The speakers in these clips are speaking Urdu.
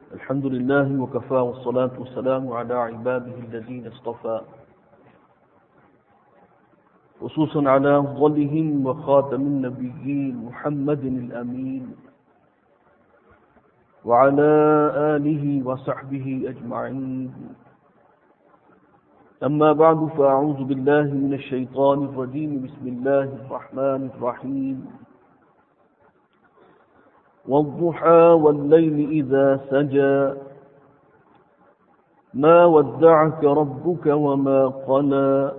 الحمد لله وكفى والصلاة والسلام على عباده الذين اصطفى خصوصا على أفضلهم وخاتم النبيين محمد الأمين وعلى آله وصحبه أجمعين. أما بعد فأعوذ بالله من الشيطان الرجيم. بسم الله الرحمن الرحيم. والضحى والليل إذا سجى ما ودعك ربك وما قلى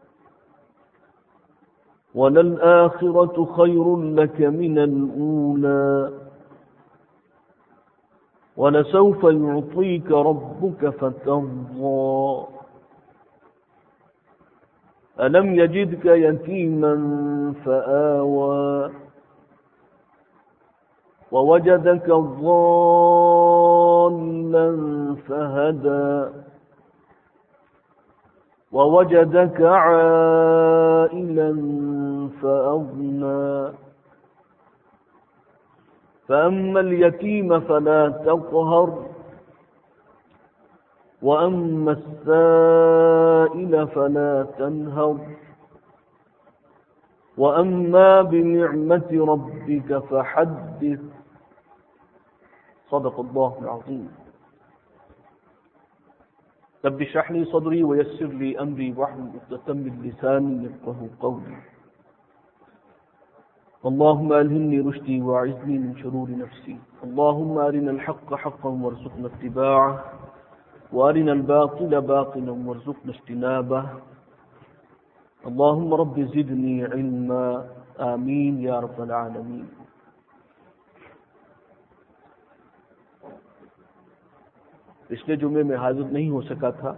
وللآخرة خير لك من الأولى ولسوف يعطيك ربك فترضى ألم يجدك يتيما فآوى ووجدك ضالا فهدى ووجدك عائلا فأغنى فأما اليتيم فلا تقهر وأما السائل فلا تنهر وأما بنعمة ربك فحدث. صدق الله العظيم. رب اشرح لي صدري ويسر لي أمري واحلل عقدة من لساني يفقهوا قولي. اللهم ألهمني رشدي وأعذني من شرور نفسي. اللهم أرنا الحق حقا وارزقنا اتباعه وأرنا الباطل باطلا وارزقنا اجتنابه. اللهم رب زدني علما آمين یا رب العالمین. پچھلے جمعے میں حاضر نہیں ہو سکا تھا،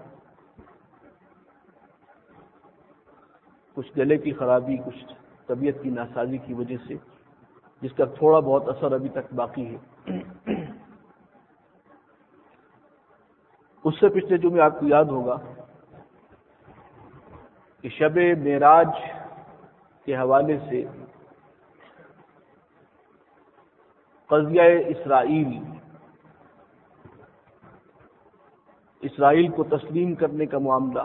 کچھ گلے کی خرابی، کچھ طبیعت کی ناسازی کی وجہ سے، جس کا تھوڑا بہت اثر ابھی تک باقی ہے. اس سے پچھلے جمعے آپ کو یاد ہوگا کہ شب معراج کے حوالے سے قضیہ اسرائیل کو تسلیم کرنے کا معاملہ،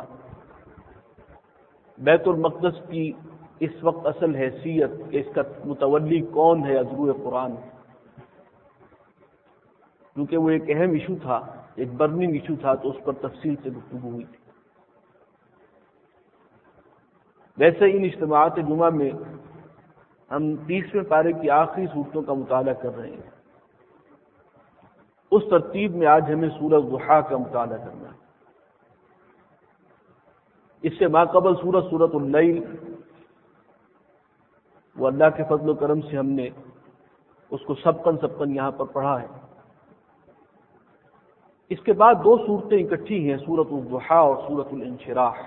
بیت المقدس کی اس وقت اصل حیثیت کہ اس کا متولی کون ہے از روئے قرآن، کیونکہ وہ ایک اہم ایشو تھا، ایک برننگ ایشو تھا، تو اس پر تفصیل سے گفتگو ہوئی تھی. ویسے ان اجتماعات جمعہ میں ہم 30ویں پارے کی آخری صورتوں کا مطالعہ کر رہے ہیں. اس ترتیب میں آج ہمیں سورہ ضحیٰ کا مطالعہ کرنا ہے. اس سے ماقبل سورۃ اللیل، وہ اللہ کے فضل و کرم سے ہم نے اس کو سبقن یہاں پر پڑھا ہے. اس کے بعد دو صورتیں اکٹھی ہیں، سورۃ الضحیٰ اور سورۃ الانشراح.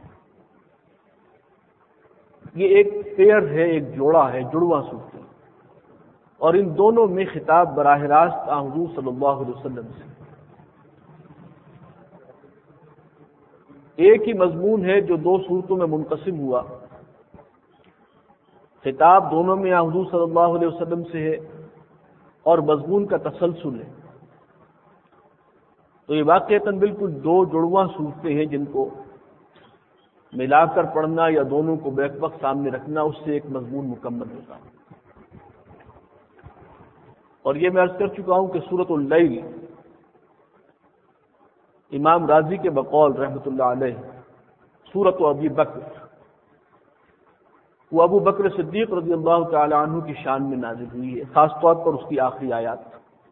یہ ایک پیئر ہے، ایک جوڑا ہے، جڑواں صورتیں، اور ان دونوں میں خطاب براہ راست حضور صلی اللہ علیہ وسلم سے. ایک ہی مضمون ہے جو دو صورتوں میں منقسم ہوا، خطاب دونوں میں حضور صلی اللہ علیہ وسلم سے ہے اور مضمون کا تسلسل ہے. تو یہ واقعتاً بالکل دو جڑواں صورتیں ہیں جن کو ملا کر پڑھنا یا دونوں کو بیک وقت سامنے رکھنا، اس سے ایک مضمون مکمل ہوتا ہے. اور یہ میں عرض کر چکا ہوں کہ سورۃ اللیل امام راضی کے بقول رحمۃ اللہ علیہ سورۃ ابی بکر، وہ ابو بکر صدیق رضی اللہ تعالی عنہ کی شان میں نازل ہوئی ہے، خاص طور پر اس کی آخری آیات.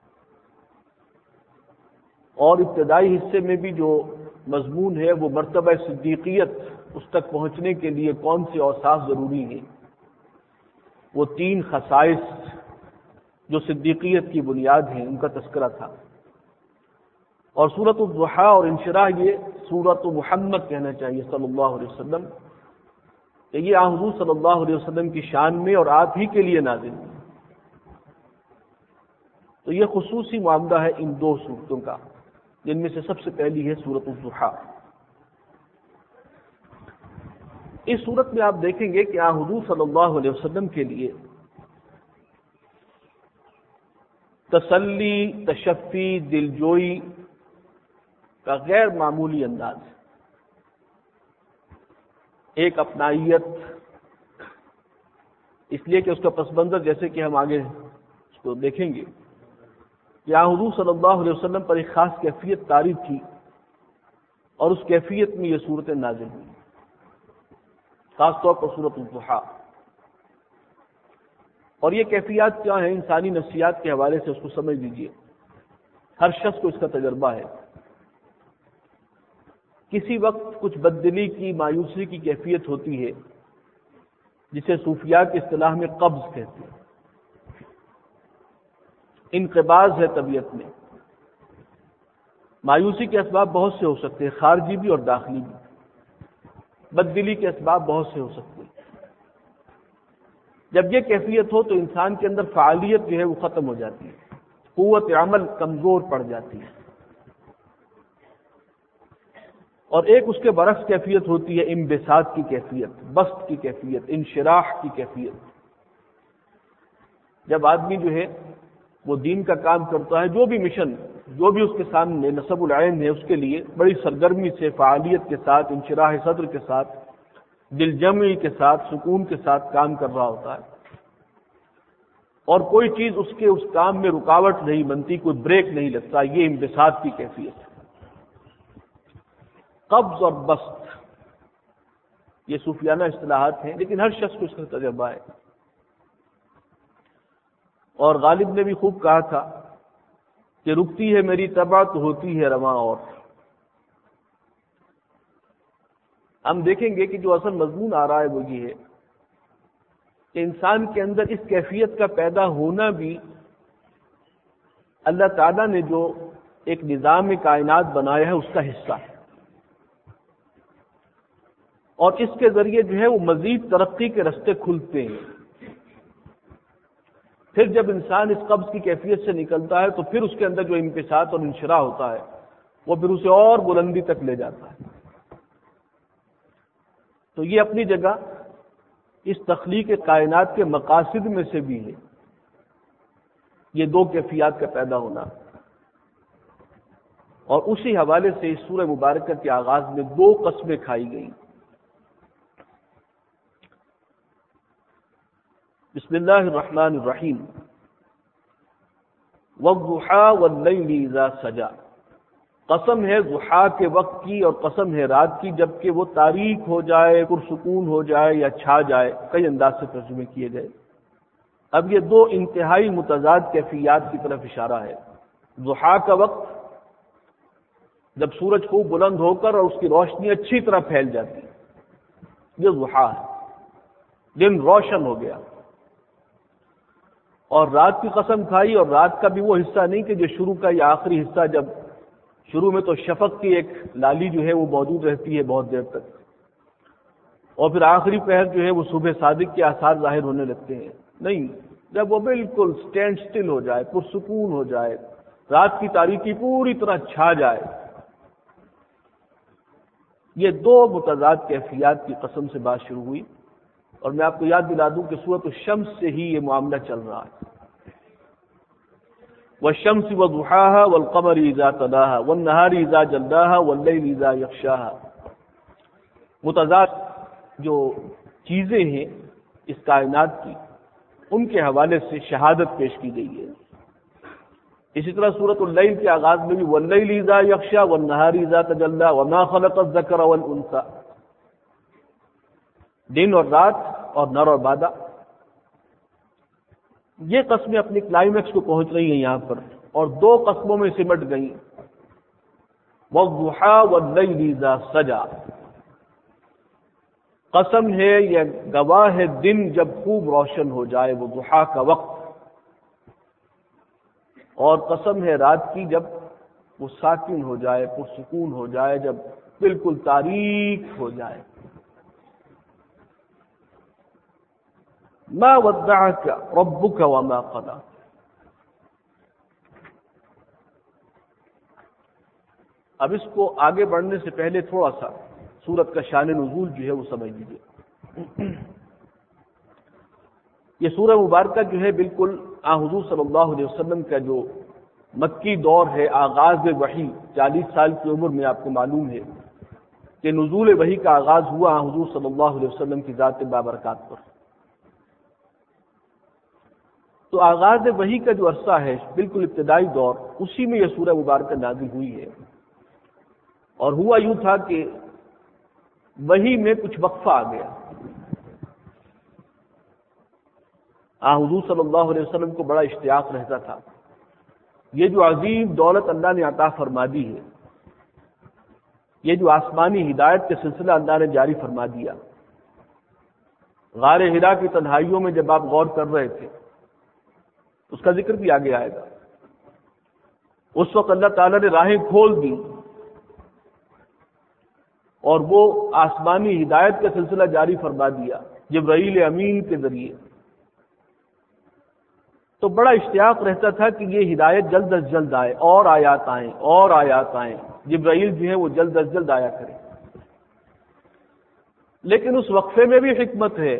اور ابتدائی حصے میں بھی جو مضمون ہے وہ مرتبہ صدیقیت، اس تک پہنچنے کے لیے کون سے اوصاف ضروری ہیں، وہ 3 خصائص جو صدیقیت کی بنیاد ہیں ان کا تذکرہ تھا. اور سورۃ الضحیٰ اور انشراح یہ سورۃ محمد کہنا چاہیے صلی اللہ علیہ وسلم، کہ یہ حضور صلی اللہ علیہ وسلم کی شان میں اور آپ ہی کے لیے نازل ہوئی. تو یہ خصوصی معاملہ ہے ان دو صورتوں کا، جن میں سے سب سے پہلی ہے سورۃ الضحیٰ. اس صورت میں آپ دیکھیں گے کہ حضور صلی اللہ علیہ وسلم کے لیے تسلی، تشفی، دلجوئی کا غیر معمولی انداز، ایک اپنائیت، اس لیے کہ اس کا پس منظر جیسے کہ ہم آگے اس کو دیکھیں گے، یہاں حضور صلی اللہ علیہ وسلم پر ایک خاص کیفیت طاری تھی اور اس کیفیت میں یہ صورتیں نازل ہوئی، خاص طور پر سورۃ الضحیٰ۔ اور یہ کیفیات کیا ہیں؟ انسانی نفسیات کے حوالے سے اس کو سمجھ لیجیے، ہر شخص کو اس کا تجربہ ہے۔ کسی وقت کچھ بددلی کی، مایوسی کی کیفیت ہوتی ہے جسے صوفیاء کی اصطلاح میں قبض کہتے ہیں، انقباض ہے طبیعت میں۔ مایوسی کے اسباب بہت سے ہو سکتے ہیں، خارجی بھی اور داخلی بھی۔ بددلی کے اسباب بہت سے ہو سکتے ہیں۔ جب یہ کیفیت ہو تو انسان کے اندر فعالیت جو ہے وہ ختم ہو جاتی ہے، قوت عمل کمزور پڑ جاتی ہے۔ اور ایک اس کے برعکس کیفیت ہوتی ہے انبساط کی کیفیت، بسط کی کیفیت، انشراح کی کیفیت۔ جب آدمی جو ہے وہ دین کا کام کرتا ہے، جو بھی مشن، جو بھی اس کے سامنے نصب العین ہے، اس کے لیے بڑی سرگرمی سے، فعالیت کے ساتھ، انشراح صدر کے ساتھ، دل جمعی کے ساتھ، سکون کے ساتھ کام کر رہا ہوتا ہے، اور کوئی چیز اس کے اس کام میں رکاوٹ نہیں بنتی، کوئی بریک نہیں لگتا۔ یہ انبساط کی کیفیت ہے۔ قبض اور بسط یہ صوفیانہ اصطلاحات ہیں، لیکن ہر شخص کو اس کا تجربہ ہے۔ اور غالب نے بھی خوب کہا تھا کہ رکتی ہے میری طبع تو ہوتی ہے رواں اور۔ ہم دیکھیں گے کہ جو اصل مضمون آ رہا ہے وہ یہ ہے کہ انسان کے اندر اس کیفیت کا پیدا ہونا بھی اللہ تعالیٰ نے جو ایک نظام کائنات بنایا ہے اس کا حصہ ہے، اور اس کے ذریعے جو ہے وہ مزید ترقی کے راستے کھلتے ہیں۔ پھر جب انسان اس قبض کی کیفیت سے نکلتا ہے تو پھر اس کے اندر جو انبساط اور انشراح ہوتا ہے وہ پھر اسے اور بلندی تک لے جاتا ہے۔ تو یہ اپنی جگہ اس تخلیق کائنات کے مقاصد میں سے بھی ہے، یہ دو کیفیات کا پیدا ہونا۔ اور اسی حوالے سے اس سورہ مبارکہ کے آغاز میں دو قسمیں کھائی گئیں۔ بسم اللہ الرحمن الرحیم، والضحیٰ واللیل اذا سجا۔ قسم ہے ضحیٰ کے وقت کی اور قسم ہے رات کی جبکہ وہ تاریک ہو جائے، پرسکون ہو جائے یا چھا جائے، کئی انداز سے ترجمے کیے گئے۔ اب یہ دو انتہائی متضاد کیفیات کی طرف اشارہ ہے۔ ضحیٰ کا وقت جب سورج خوب بلند ہو کر اور اس کی روشنی اچھی طرح پھیل جاتی ہے، یہ ضحیٰ ہے، دن روشن ہو گیا۔ اور رات کی قسم کھائی، اور رات کا بھی وہ حصہ نہیں کہ جو شروع کا یا آخری حصہ، جب شروع میں تو شفق کی ایک لالی جو ہے وہ موجود رہتی ہے بہت دیر تک، اور پھر آخری پہر جو ہے وہ صبح صادق کے آثار ظاہر ہونے لگتے ہیں۔ نہیں، جب وہ بالکل سٹینڈ سٹل ہو جائے، پرسکون ہو جائے، رات کی تاریکی پوری طرح چھا جائے، یہ دو متضاد کیفیات کی قسم سے بات شروع ہوئی۔ اور میں آپ کو یاد دلا دوں کہ سورۃ الشمس سے ہی یہ معاملہ چل رہا ہے۔ والشمس وضحاها والقمر اذا تلاها والنهار اذا جلاها والليل اذا يغشاها۔ متضاد جو چیزیں ہیں اس کائنات کی، ان کے حوالے سے شہادت پیش کی گئی ہے۔ اسی طرح سورۃ اللیل کے آغاز میں بھی واللیل اذا یغشا والنہار اذا تجلی وما خلق الذکر والانثی، دن اور رات اور نر اور مادہ، یہ قسمیں اپنی کلائمیکس کو پہنچ رہی ہیں یہاں پر، اور دو قسموں میں سمٹ گئیں۔ والضحیٰ واللیل اذا سجا، قسم ہے یا گواہ ہے دن جب خوب روشن ہو جائے، وہ ضحیٰ کا وقت، اور قسم ہے رات کی جب وہ ساکن ہو جائے، پرسکون ہو جائے، جب بالکل تاریک ہو جائے۔ ما ودعك ربك وما قلى۔ اب اس کو آگے بڑھنے سے پہلے تھوڑا سا سورت کا شان نزول جو ہے وہ سمجھ لیجیے۔ یہ سورہ مبارکہ جو ہے بالکل حضور صلی اللہ علیہ وسلم کا جو مکی دور ہے، آغاز وحی، 40 سال کی عمر میں آپ کو معلوم ہے کہ نزول وحی کا آغاز ہوا حضور صلی اللہ علیہ وسلم کی ذات بابرکات پر۔ تو آغاز وحی کا جو عرصہ ہے، بالکل ابتدائی دور، اسی میں یہ سورہ مبارکہ نازل ہوئی ہے۔ اور ہوا یوں تھا کہ وحی میں کچھ وقفہ آ گیا۔ حضور صلی اللہ علیہ وسلم کو بڑا اشتیاق رہتا تھا، یہ جو عظیم دولت اللہ نے عطا فرما دی ہے، یہ جو آسمانی ہدایت کے سلسلہ اللہ نے جاری فرما دیا، غار حرا کی تنہائیوں میں جب آپ غور کر رہے تھے، اس کا ذکر بھی آگے آئے گا۔ اس وقت اللہ تعالیٰ نے راہیں کھول دی اور وہ آسمانی ہدایت کا سلسلہ جاری فرما دیا جبرائیل امین کے ذریعے۔ تو بڑا اشتیاق رہتا تھا کہ یہ ہدایت جلد از جلد آئے، اور آیات آئیں اور آیات آئیں، جبرائیل جو ہے وہ جلد از جلد آیا کرے۔ لیکن اس وقفے میں بھی حکمت ہے،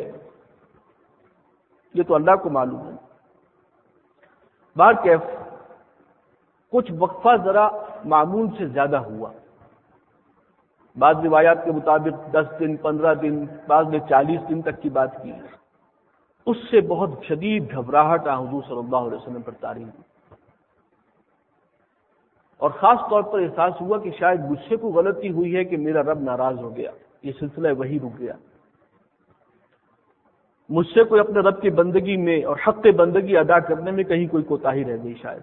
یہ تو اللہ کو معلوم ہے۔ بہرکیف کچھ وقفہ ذرا معمول سے زیادہ ہوا، بعض روایات کے مطابق 10 دن، 15 دن، بعض نے 40 دن تک کی بات کی۔ اس سے بہت شدید گھبراہٹ حضور صلی اللہ علیہ وسلم پر طاری ہوئی، اور خاص طور پر احساس ہوا کہ شاید مجھ سے کوئی غلطی ہوئی ہے کہ میرا رب ناراض ہو گیا، یہ سلسلہ وہی رک گیا، مجھ سے کوئی اپنے رب کی بندگی میں اور حق بندگی ادا کرنے میں کہیں کوئی کوتاہی رہ گئی شاید۔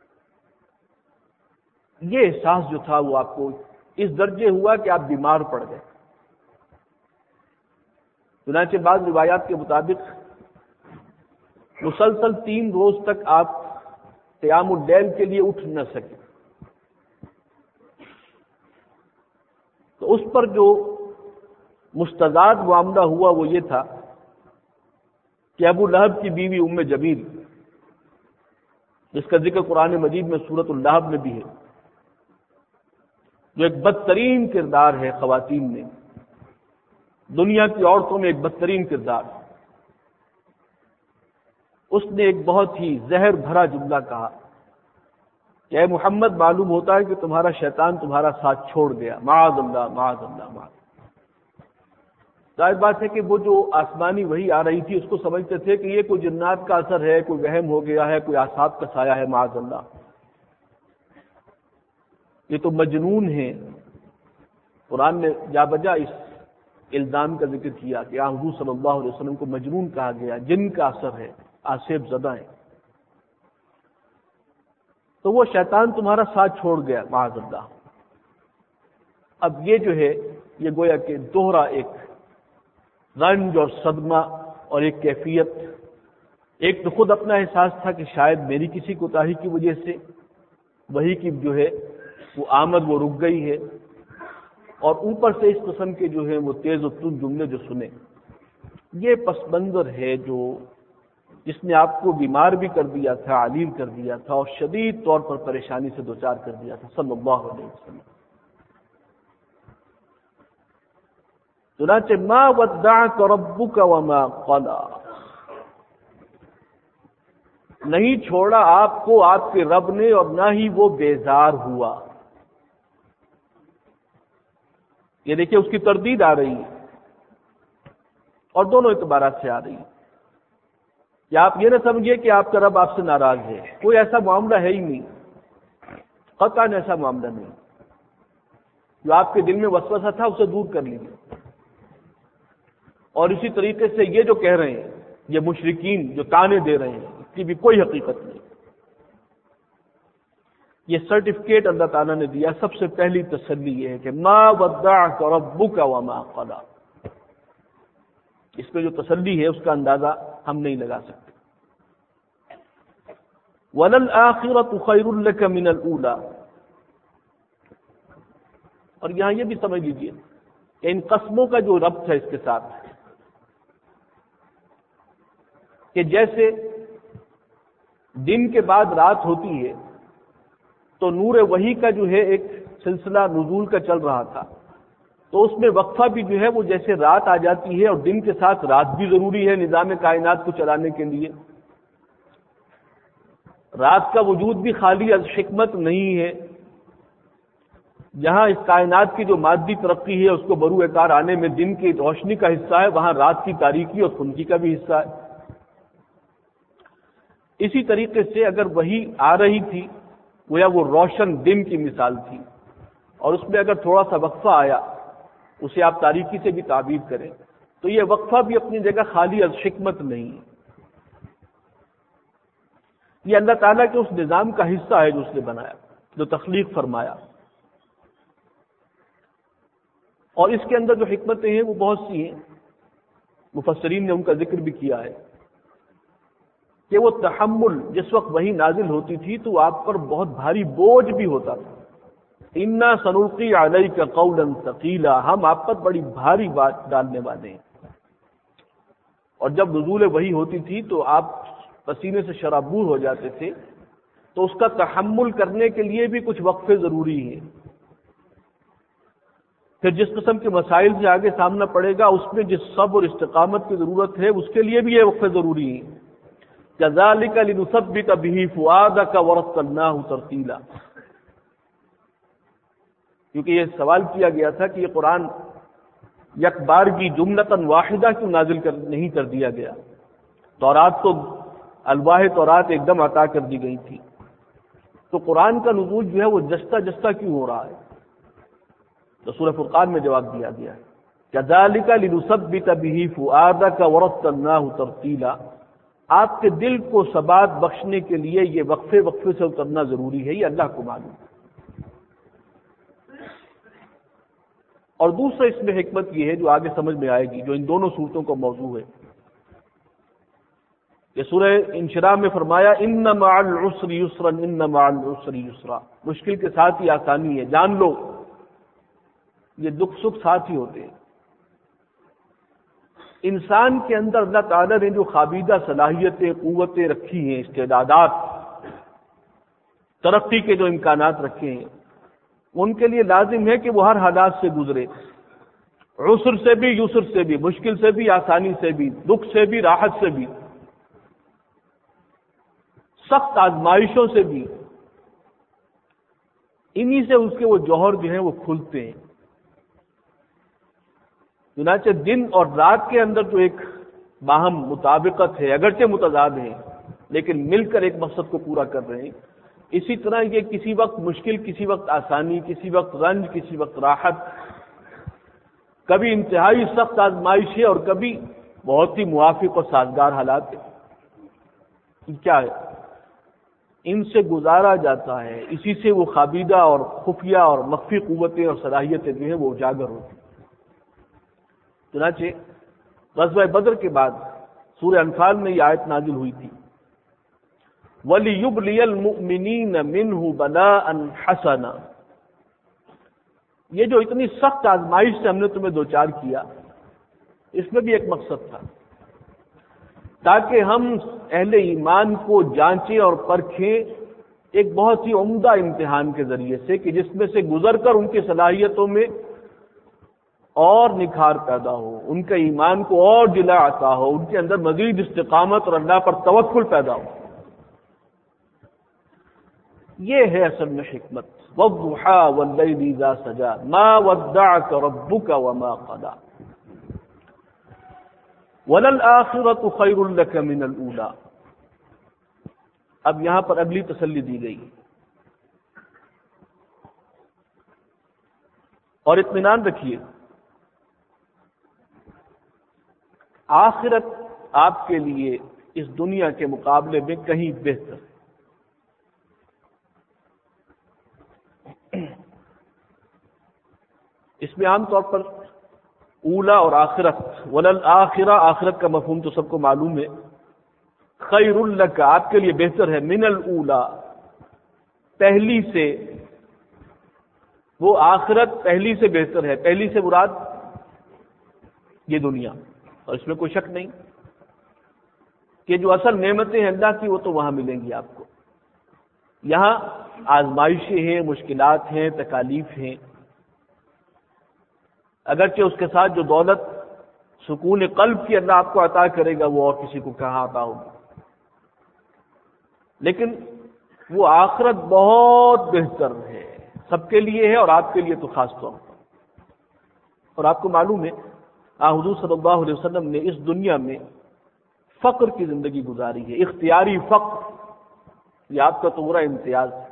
یہ احساس جو تھا وہ آپ کو اس درجے ہوا کہ آپ بیمار پڑ گئے۔ چنانچہ بعض روایات کے مطابق مسلسل 3 روز تک آپ قیام اللیل کے لیے اٹھ نہ سکے۔ تو اس پر جو مستضاد معاملہ ہوا وہ یہ تھا کہ ابو لہب کی بیوی ام جمیل، جس کا ذکر قرآن مجید میں سورۃ اللہب میں بھی ہے، جو ایک بدترین کردار ہے خواتین میں، دنیا کی عورتوں میں ایک بدترین کردار، اس نے ایک بہت ہی زہر بھرا جملہ کہا کہ اے محمد، معلوم ہوتا ہے کہ تمہارا شیطان تمہارا ساتھ چھوڑ گیا، معاذ اللہ معاذ اللہ معاذ۔ ظاہر بات ہے کہ وہ جو آسمانی وحی آ رہی تھی اس کو سمجھتے تھے کہ یہ کوئی جنات کا اثر ہے، کوئی وہم ہو گیا ہے، کوئی اعصاب کا سایہ ہے، معاذ اللہ، یہ تو مجنون ہے۔ قرآن نے جا بجا اس الزام کا ذکر کیا کہ حضور صلی اللہ علیہ وسلم کو مجنون کہا گیا، جن کا اثر ہے، آصف زدہ ہیں۔ تو وہ شیطان تمہارا ساتھ چھوڑ گیا، معاذ اللہ۔ اب یہ جو ہے یہ گویا کہ دوہرا ایک رنج اور صدمہ اور ایک کیفیت، ایک تو خود اپنا احساس تھا کہ شاید میری کسی کوتاہی کی وجہ سے وہی کی جو ہے وہ آمد وہ رک گئی ہے، اور اوپر سے اس قسم کے جو ہے وہ تیز و تند جملے جو سنے، یہ پس منظر ہے جو جس نے آپ کو بیمار بھی کر دیا تھا، علیم کر دیا تھا، اور شدید طور پر پریشانی سے دوچار کر دیا تھا صلی اللہ علیہ وسلم۔ چنانچہ ما ودعک ربک وما قلی، نہیں چھوڑا آپ کو آپ کے رب نے اور نہ ہی وہ بیزار ہوا۔ یہ دیکھیں اس کی تردید آ رہی ہے اور دونوں اعتبارات سے آ رہی ہے کہ آپ یہ نہ سمجھیے کہ آپ کا رب آپ سے ناراض ہے، کوئی ایسا معاملہ ہے ہی نہیں، قطعاً ایسا معاملہ نہیں۔ جو آپ کے دل میں وسوسہ تھا اسے دور کر لیجیے، اور اسی طریقے سے یہ جو کہہ رہے ہیں یہ مشرکین جو تانے دے رہے ہیں اس کی بھی کوئی حقیقت نہیں۔ یہ سرٹیفکیٹ اللہ تعالیٰ نے دیا، سب سے پہلی تسلی یہ ہے کہ ما ودعک ربک وما قلی، اس پہ جو تسلی ہے اس کا اندازہ ہم نہیں لگا سکتے۔ وَلَلْآخِرَةُ خَيْرٌ لَكَ مِنَ الْأُولَى، اور یہاں یہ بھی سمجھ لیجیے کہ ان قسموں کا جو ربط ہے اس کے ساتھ، کہ جیسے دن کے بعد رات ہوتی ہے تو نور وحی کا جو ہے ایک سلسلہ نزول کا چل رہا تھا، تو اس میں وقفہ بھی جو ہے وہ جیسے رات آ جاتی ہے اور دن کے ساتھ رات بھی ضروری ہے نظام کائنات کو چلانے کے لیے. رات کا وجود بھی خالی از حکمت نہیں ہے. جہاں اس کائنات کی جو مادی ترقی ہے اس کو بروئے کار آنے میں دن کی روشنی کا حصہ ہے، وہاں رات کی تاریکی اور خنکی کا بھی حصہ ہے. اسی طریقے سے اگر وہی آ رہی تھی گویا وہ روشن دن کی مثال تھی، اور اس میں اگر تھوڑا سا وقفہ آیا اسے آپ تاریکی سے بھی تعبیر کریں تو یہ وقفہ بھی اپنی جگہ خالی از حکمت نہیں ہے. یہ اللہ تعالیٰ کے اس نظام کا حصہ ہے جو اس نے بنایا، جو تخلیق فرمایا. اور اس کے اندر جو حکمتیں ہیں وہ بہت سی ہیں. مفسرین نے ان کا ذکر بھی کیا ہے کہ وہ تحمل، جس وقت وہی نازل ہوتی تھی تو آپ پر بہت بھاری بوجھ بھی ہوتا تھا. انا سنلقی علیک قولا ثقیلا، ہم آپ پر بڑی بھاری بات ڈالنے والے ہیں. اور جب نزول وحی ہوتی تھی تو آپ پسینے سے شرابور ہو جاتے تھے، تو اس کا تحمل کرنے کے لیے بھی کچھ وقفے ضروری ہیں. پھر جس قسم کے مسائل سے آگے سامنا پڑے گا اس میں جس صبر اور استقامت کی ضرورت ہے اس کے لیے بھی یہ وقفے ضروری ہیں. کذالک لنثبت به فؤادک ورتلناه ترتیلا، کیونکہ یہ سوال کیا گیا تھا کہ یہ قرآن یک بار کی جملتاً واحدہ کیوں نازل نہیں کر دیا گیا. تورات تو الواح تورات ایک دم عطا کر دی گئی تھی، تو قرآن کا نزول جو ہے وہ جستہ جستہ کیوں ہو رہا ہے؟ تو سورہ فرقان میں جواب دیا گیا ہے کذالک لنثبت به فؤادک ورتلناه ترتیلا، آپ کے دل کو ثبات بخشنے کے لیے یہ وقفے وقفے سے اترنا ضروری ہے، یہ اللہ کو معلوم ہے. اور دوسرا اس میں حکمت یہ ہے جو آگے سمجھ میں آئے گی، جو ان دونوں صورتوں کا موضوع ہے، کہ سورہ انشراح میں فرمایا ان مع العسر یسرا ان مع العسر یسرا، مشکل کے ساتھ ہی آسانی ہے. جان لو یہ دکھ سکھ ساتھ ہی ہوتے ہیں. انسان کے اندر اللہ تعالیٰ نے جو خوابیدہ صلاحیتیں، قوتیں رکھی ہیں، استعدادات، ترقی کے جو امکانات رکھے ہیں، ان کے لیے لازم ہے کہ وہ ہر حالات سے گزرے، عسر سے بھی یسر سے بھی، مشکل سے بھی آسانی سے بھی، دکھ سے بھی راحت سے بھی، سخت آزمائشوں سے بھی. انہی سے اس کے وہ جوہر جو ہیں وہ کھلتے ہیں. چنانچہ دن اور رات کے اندر جو ایک باہم مطابقت ہے، اگرچہ متضاد ہیں لیکن مل کر ایک مقصد کو پورا کر رہے ہیں، اسی طرح یہ کسی وقت مشکل، کسی وقت آسانی، کسی وقت رنج، کسی وقت راحت، کبھی انتہائی سخت آزمائش ہے اور کبھی بہت ہی موافق اور سازگار حالات ہے. کیا ہے؟ ان سے گزارا جاتا ہے، اسی سے وہ خوابیدہ اور خفیہ اور مخفی قوتیں اور صلاحیتیں جو ہیں وہ اجاگر ہوتی ہیں. چنانچہ غزوہ بدر کے بعد سورہ انفال میں یہ آیت نازل ہوئی تھی وَلِيُبْلِيَ الْمُؤْمِنِينَ مِنْهُ بَلَاءً حَسَنًا. یہ جو اتنی سخت آزمائش سے ہم نے تمہیں دوچار کیا، اس میں بھی ایک مقصد تھا، تاکہ ہم اہل ایمان کو جانچیں اور پرکھیں ایک بہت ہی عمدہ امتحان کے ذریعے سے، کہ جس میں سے گزر کر ان کی صلاحیتوں میں اور نکھار پیدا ہو، ان کے ایمان کو اور جلا عطا ہو، ان کے اندر مزید استقامت اور اللہ پر توکل پیدا ہو. یہ ہے اصل میں حکمت. وَالضُّحَىٰ وَاللَّيْلِ إِذَا سَجَىٰ مَا وَدَّعَكَ رَبُّكَ وَمَا قَلَىٰ وَلَلْآخِرَةُ خَيْرٌ لَكَ مِنَ الْأُولَىٰ. اب یہاں پر اگلی تسلی دی گئی اور اطمینان رکھیے، آخرت آپ کے لیے اس دنیا کے مقابلے میں کہیں بہتر. اس میں عام طور پر اولا اور آخرت، وللآخرہ، آخرت کا مفہوم تو سب کو معلوم ہے، خیر لک، آپ کے لیے بہتر ہے، من الاولا، پہلی سے. وہ آخرت پہلی سے بہتر ہے. پہلی سے مراد یہ دنیا، اور اس میں کوئی شک نہیں کہ جو اصل نعمتیں ہیں اللہ کی وہ تو وہاں ملیں گی آپ کو. یہاں آزمائشیں ہیں، مشکلات ہیں، تکالیف ہیں. اگرچہ اس کے ساتھ جو دولت سکون قلب کی اللہ آپ کو عطا کرے گا وہ اور کسی کو کہاں عطا ہوگی، لیکن وہ آخرت بہت بہتر ہے، سب کے لیے ہے اور آپ کے لیے تو خاص طور پر۔ اور آپ کو معلوم ہے حضور صلی اللہ علیہ وسلم نے اس دنیا میں فقر کی زندگی گزاری ہے، اختیاری فقر، یہ آپ کا تو برا امتیاز ہے۔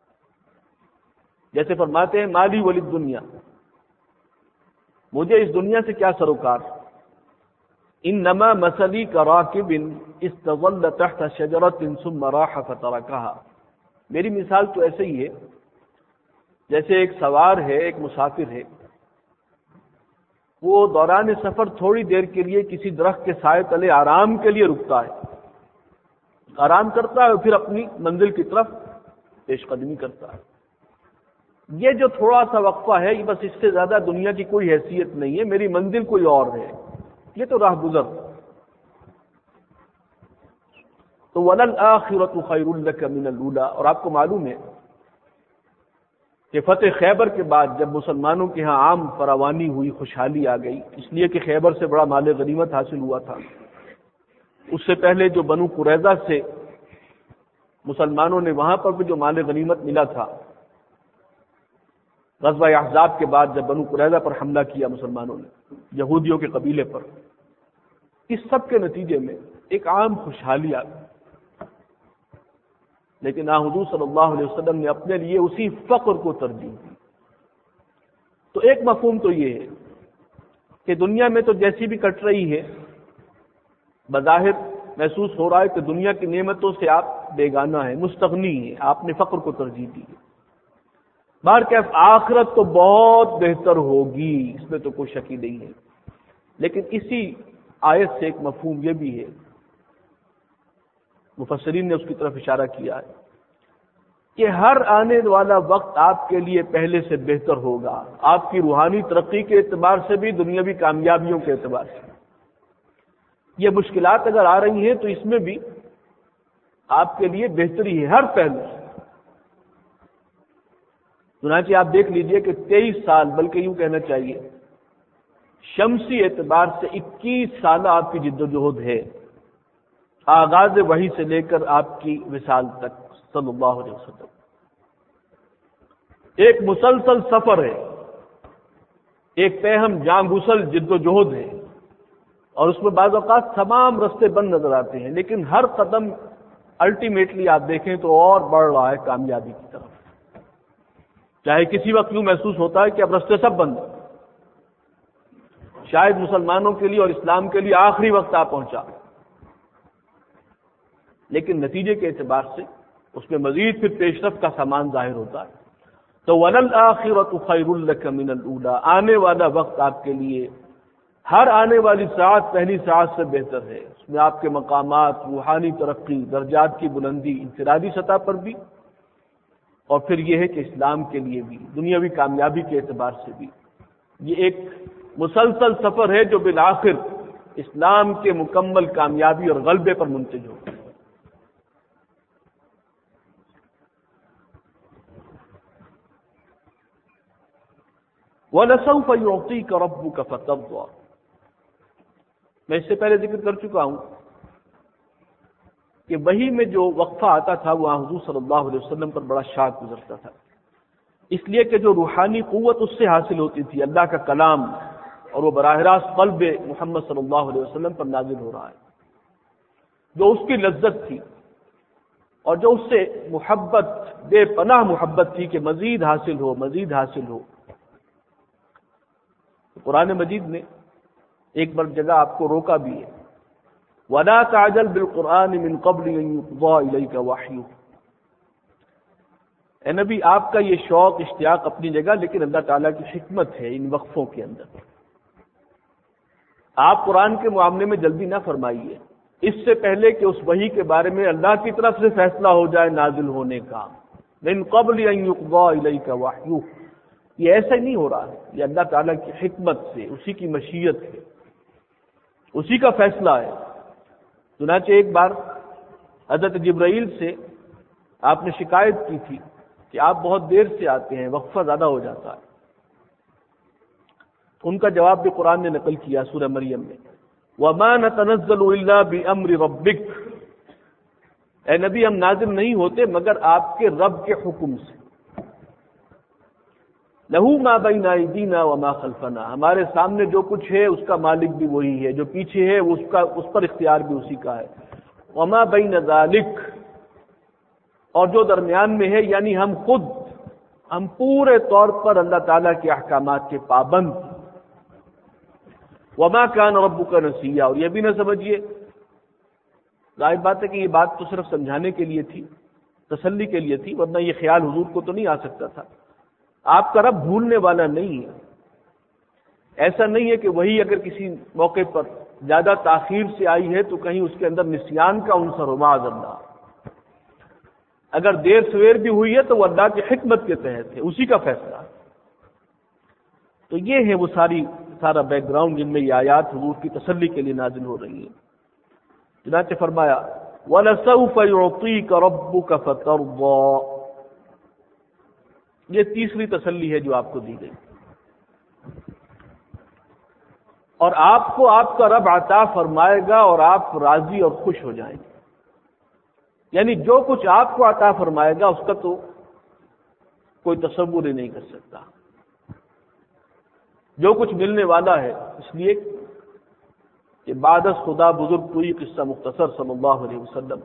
جیسے فرماتے ہیں مالی ولد دنیا، مجھے اس دنیا سے کیا سروکار، انما مثلی کراکب استظل تحت شجرۃ ثم راح فترکها، میری مثال تو ایسے ہی ہے جیسے ایک سوار ہے، ایک مسافر ہے، وہ دوران سفر تھوڑی دیر کے لیے کسی درخت کے سائے تلے آرام کے لیے رکتا ہے، آرام کرتا ہے اور پھر اپنی منزل کی طرف پیش قدمی کرتا ہے۔ یہ جو تھوڑا سا وقفہ ہے، یہ بس اس سے زیادہ دنیا کی کوئی حیثیت نہیں ہے، میری منزل کوئی اور ہے، یہ تو راہ گزر۔ تو وَلَلْآخِرَةُ خَيْرٌ لَكَ مِنَ الْأُولَىٰ، اور آپ کو معلوم ہے کہ فتح خیبر کے بعد جب مسلمانوں کے ہاں عام فراوانی ہوئی، خوشحالی آ گئی، اس لیے کہ خیبر سے بڑا مال غنیمت حاصل ہوا تھا۔ اس سے پہلے جو بنو قریظہ سے مسلمانوں نے وہاں پر بھی جو مال غنیمت ملا تھا، غزوہ احزاب کے بعد جب بنو قریظہ پر حملہ کیا مسلمانوں نے یہودیوں کے قبیلے پر، اس سب کے نتیجے میں ایک عام خوشحالی آ گئی، لیکن حضور صلی اللہ علیہ وسلم نے اپنے لیے اسی فقر کو ترجیح دی۔ تو ایک مفہوم تو یہ ہے کہ دنیا میں تو جیسی بھی کٹ رہی ہے، بظاہر محسوس ہو رہا ہے کہ دنیا کی نعمتوں سے آپ بیگانہ ہیں، مستغنی ہیں، آپ نے فقر کو ترجیح دی ہے۔ بہرکیف آخرت تو بہت بہتر ہوگی، اس میں تو کوئی شک ہی نہیں ہے، لیکن اسی آیت سے ایک مفہوم یہ بھی ہے، مفسرین نے اس کی طرف اشارہ کیا ہے کہ ہر آنے والا وقت آپ کے لیے پہلے سے بہتر ہوگا، آپ کی روحانی ترقی کے اعتبار سے بھی، دنیاوی کامیابیوں کے اعتبار سے۔ یہ مشکلات اگر آ رہی ہیں تو اس میں بھی آپ کے لیے بہتری ہے ہر پہلو سے۔ چنانچہ آپ دیکھ لیجئے کہ 23 سال، بلکہ یوں کہنا چاہیے شمسی اعتبار سے 21 سال آپ کی جد و جہد ہے، آغاز وحی سے لے کر آپ کی وصال تک صلی اللہ علیہ وسلم۔ ایک مسلسل سفر ہے، ایک پہم جاں گسل جد و جہد ہے، اور اس میں بعض اوقات تمام رستے بند نظر آتے ہیں، لیکن ہر قدم الٹیمیٹلی آپ دیکھیں تو اور بڑھ رہا ہے کامیابی کی طرف۔ چاہے کسی وقت یوں محسوس ہوتا ہے کہ اب رستے سب بند، شاید مسلمانوں کے لیے اور اسلام کے لیے آخری وقت آ پہنچا، لیکن نتیجے کے اعتبار سے اس میں مزید پھر پیش رفت کا سامان ظاہر ہوتا ہے۔ تو وَلَلْآخِرَةُ خَيْرٌ لَكَ مِنَ الْأُولَىٰ، آنے والا وقت آپ کے لیے ہر آنے والی ساعت پہلی ساعت سے بہتر ہے، اس میں آپ کے مقامات، روحانی ترقی، درجات کی بلندی، انفرادی سطح پر بھی، اور پھر یہ ہے کہ اسلام کے لیے بھی، دنیاوی کامیابی کے اعتبار سے بھی، یہ ایک مسلسل سفر ہے جو بالآخر اسلام کے مکمل کامیابی اور غلبے پر منتج ہو۔ وَلَسَوْفَ يُعْطِيكَ رَبُّكَ فَتَرْضَىٰ، میں اس سے پہلے ذکر کر چکا ہوں کہ وحی میں جو وقفہ آتا تھا وہ حضور صلی اللہ علیہ وسلم پر بڑا شاق گزرتا تھا، اس لیے کہ جو روحانی قوت اس سے حاصل ہوتی تھی، اللہ کا کلام، اور وہ براہ راست قلب محمد صلی اللہ علیہ وسلم پر نازل ہو رہا ہے، جو اس کی لذت تھی اور جو اس سے محبت، بے پناہ محبت تھی کہ مزید حاصل ہو، مزید حاصل ہو۔ قرآن مجید نے ایک بار جگہ آپ کو روکا بھی ہے، وَلَا تَعْجَلْ بِالْقُرْآنِ مِنْ قَبْلِ أَنْ يُقْضَىٰ إِلَيْكَ وَحْيُهُ، اے نبی آپ کا یہ شوق، اشتیاق اپنی جگہ، لیکن اللہ تعالیٰ کی حکمت ہے ان وقفوں کے اندر۔ آپ قرآن کے معاملے میں جلدی نہ فرمائیے، اس سے پہلے کہ اس وحی کے بارے میں اللہ کی طرف سے فیصلہ ہو جائے نازل ہونے کا، مِنْ قَبْلِ أَنْ يُقْضَىٰ إِلَيْكَ وَحْيُهُ، یہ ایسا نہیں ہو رہا ہے، یہ اللہ تعالیٰ کی حکمت سے، اسی کی مشیت ہے، اسی کا فیصلہ ہے۔ چنانچہ ایک بار حضرت جبرائیل سے آپ نے شکایت کی تھی کہ آپ بہت دیر سے آتے ہیں، وقفہ زیادہ ہو جاتا ہے۔ ان کا جواب بھی قرآن نے نقل کیا سورہ مریم میں، وَمَا نَتَنَزَّلُ إِلَّا بِأَمْرِ رَبِّكَ، اے نبی ہم نازل نہیں ہوتے مگر آپ کے رب کے حکم سے، لَهُ مَا بَيْنَ أَيْدِينَا وَمَا خَلْفَنَا، ہمارے سامنے جو کچھ ہے اس کا مالک بھی وہی ہے، جو پیچھے ہے اس پر اختیار بھی اسی کا ہے، وَمَا بَيْنَ ذَلِكَ، اور جو درمیان میں ہے یعنی ہم پورے طور پر اللہ تعالیٰ کے احکامات کے پابند، وَمَا كَانَ رَبُّكَ نَسِيًّا، اور یہ بھی نہ سمجھیے، ظاہر بات ہے کہ یہ بات تو صرف سمجھانے کے لیے تھی، تسلی کے لیے تھی، ورنہ یہ خیال حضور کو تو نہیں آ سکتا تھا، آپ کا رب بھولنے والا نہیں ہے، ایسا نہیں ہے کہ وہی اگر کسی موقع پر زیادہ تاخیر سے آئی ہے تو کہیں اس کے اندر نسیان کا عنصر ہو، معاذ اللہ، اگر دیر سویر بھی ہوئی ہے تو وہ اللہ کی حکمت کے تحت ہے، اسی کا فیصلہ۔ تو یہ ہے وہ سارا بیک گراؤنڈ جن میں یہ آیات حضور کی تسلی کے لیے نازل ہو رہی ہیں۔ چنانچہ فرمایا وَلَسَوْفَ يُعْطِيكَ رَبُّكَ فَتَرْضَىٰ، یہ تیسری تسلی ہے جو آپ کو دی گئی، اور آپ کو آپ کا رب عطا فرمائے گا اور آپ راضی اور خوش ہو جائیں گے، یعنی جو کچھ آپ کو عطا فرمائے گا اس کا تو کوئی تصور ہی نہیں کر سکتا، جو کچھ ملنے والا ہے، اس لیے کہ بعد از خدا بزرگ کوئی قصہ مختصر صلی اللہ علیہ وسلم،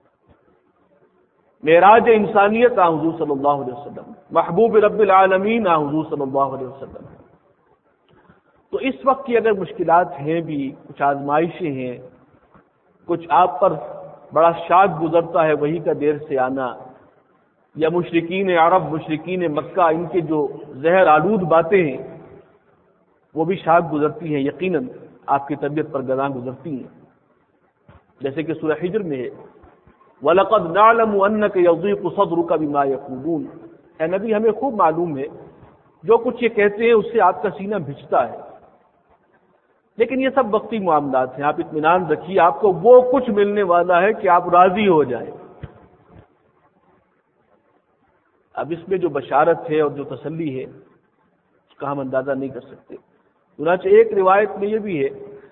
معراج انسانیت حضور صلی اللہ علیہ وسلم، محبوب رب العالمین حضور صلی اللہ علیہ وسلم۔ تو اس وقت کی اگر مشکلات ہیں بھی، کچھ آزمائشیں ہیں، کچھ آپ پر بڑا شاق گزرتا ہے وہی کا دیر سے آنا، یا مشرکین عرب مشرکین مکہ ان کے جو زہر آلود باتیں ہیں وہ بھی شاق گزرتی ہیں، یقیناً آپ کی طبیعت پر گزاں گزرتی ہیں، جیسے کہ سورہ حجر میں ہے وَلَقَدْ نَعْلَمُ أَنَّكَ يَضِيقُ صَدْرُكَ بِمَا يَقُولُونَ، اے نبی ہمیں خوب معلوم ہے جو کچھ یہ کہتے ہیں اس سے آپ کا سینہ بھجتا ہے، لیکن یہ سب وقتی معاملات ہیں، آپ اطمینان رکھیے، آپ کو وہ کچھ ملنے والا ہے کہ آپ راضی ہو جائیں۔ اب اس میں جو بشارت ہے اور جو تسلی ہے اس کا ہم اندازہ نہیں کر سکتے۔ چنانچہ ایک روایت میں یہ بھی ہے،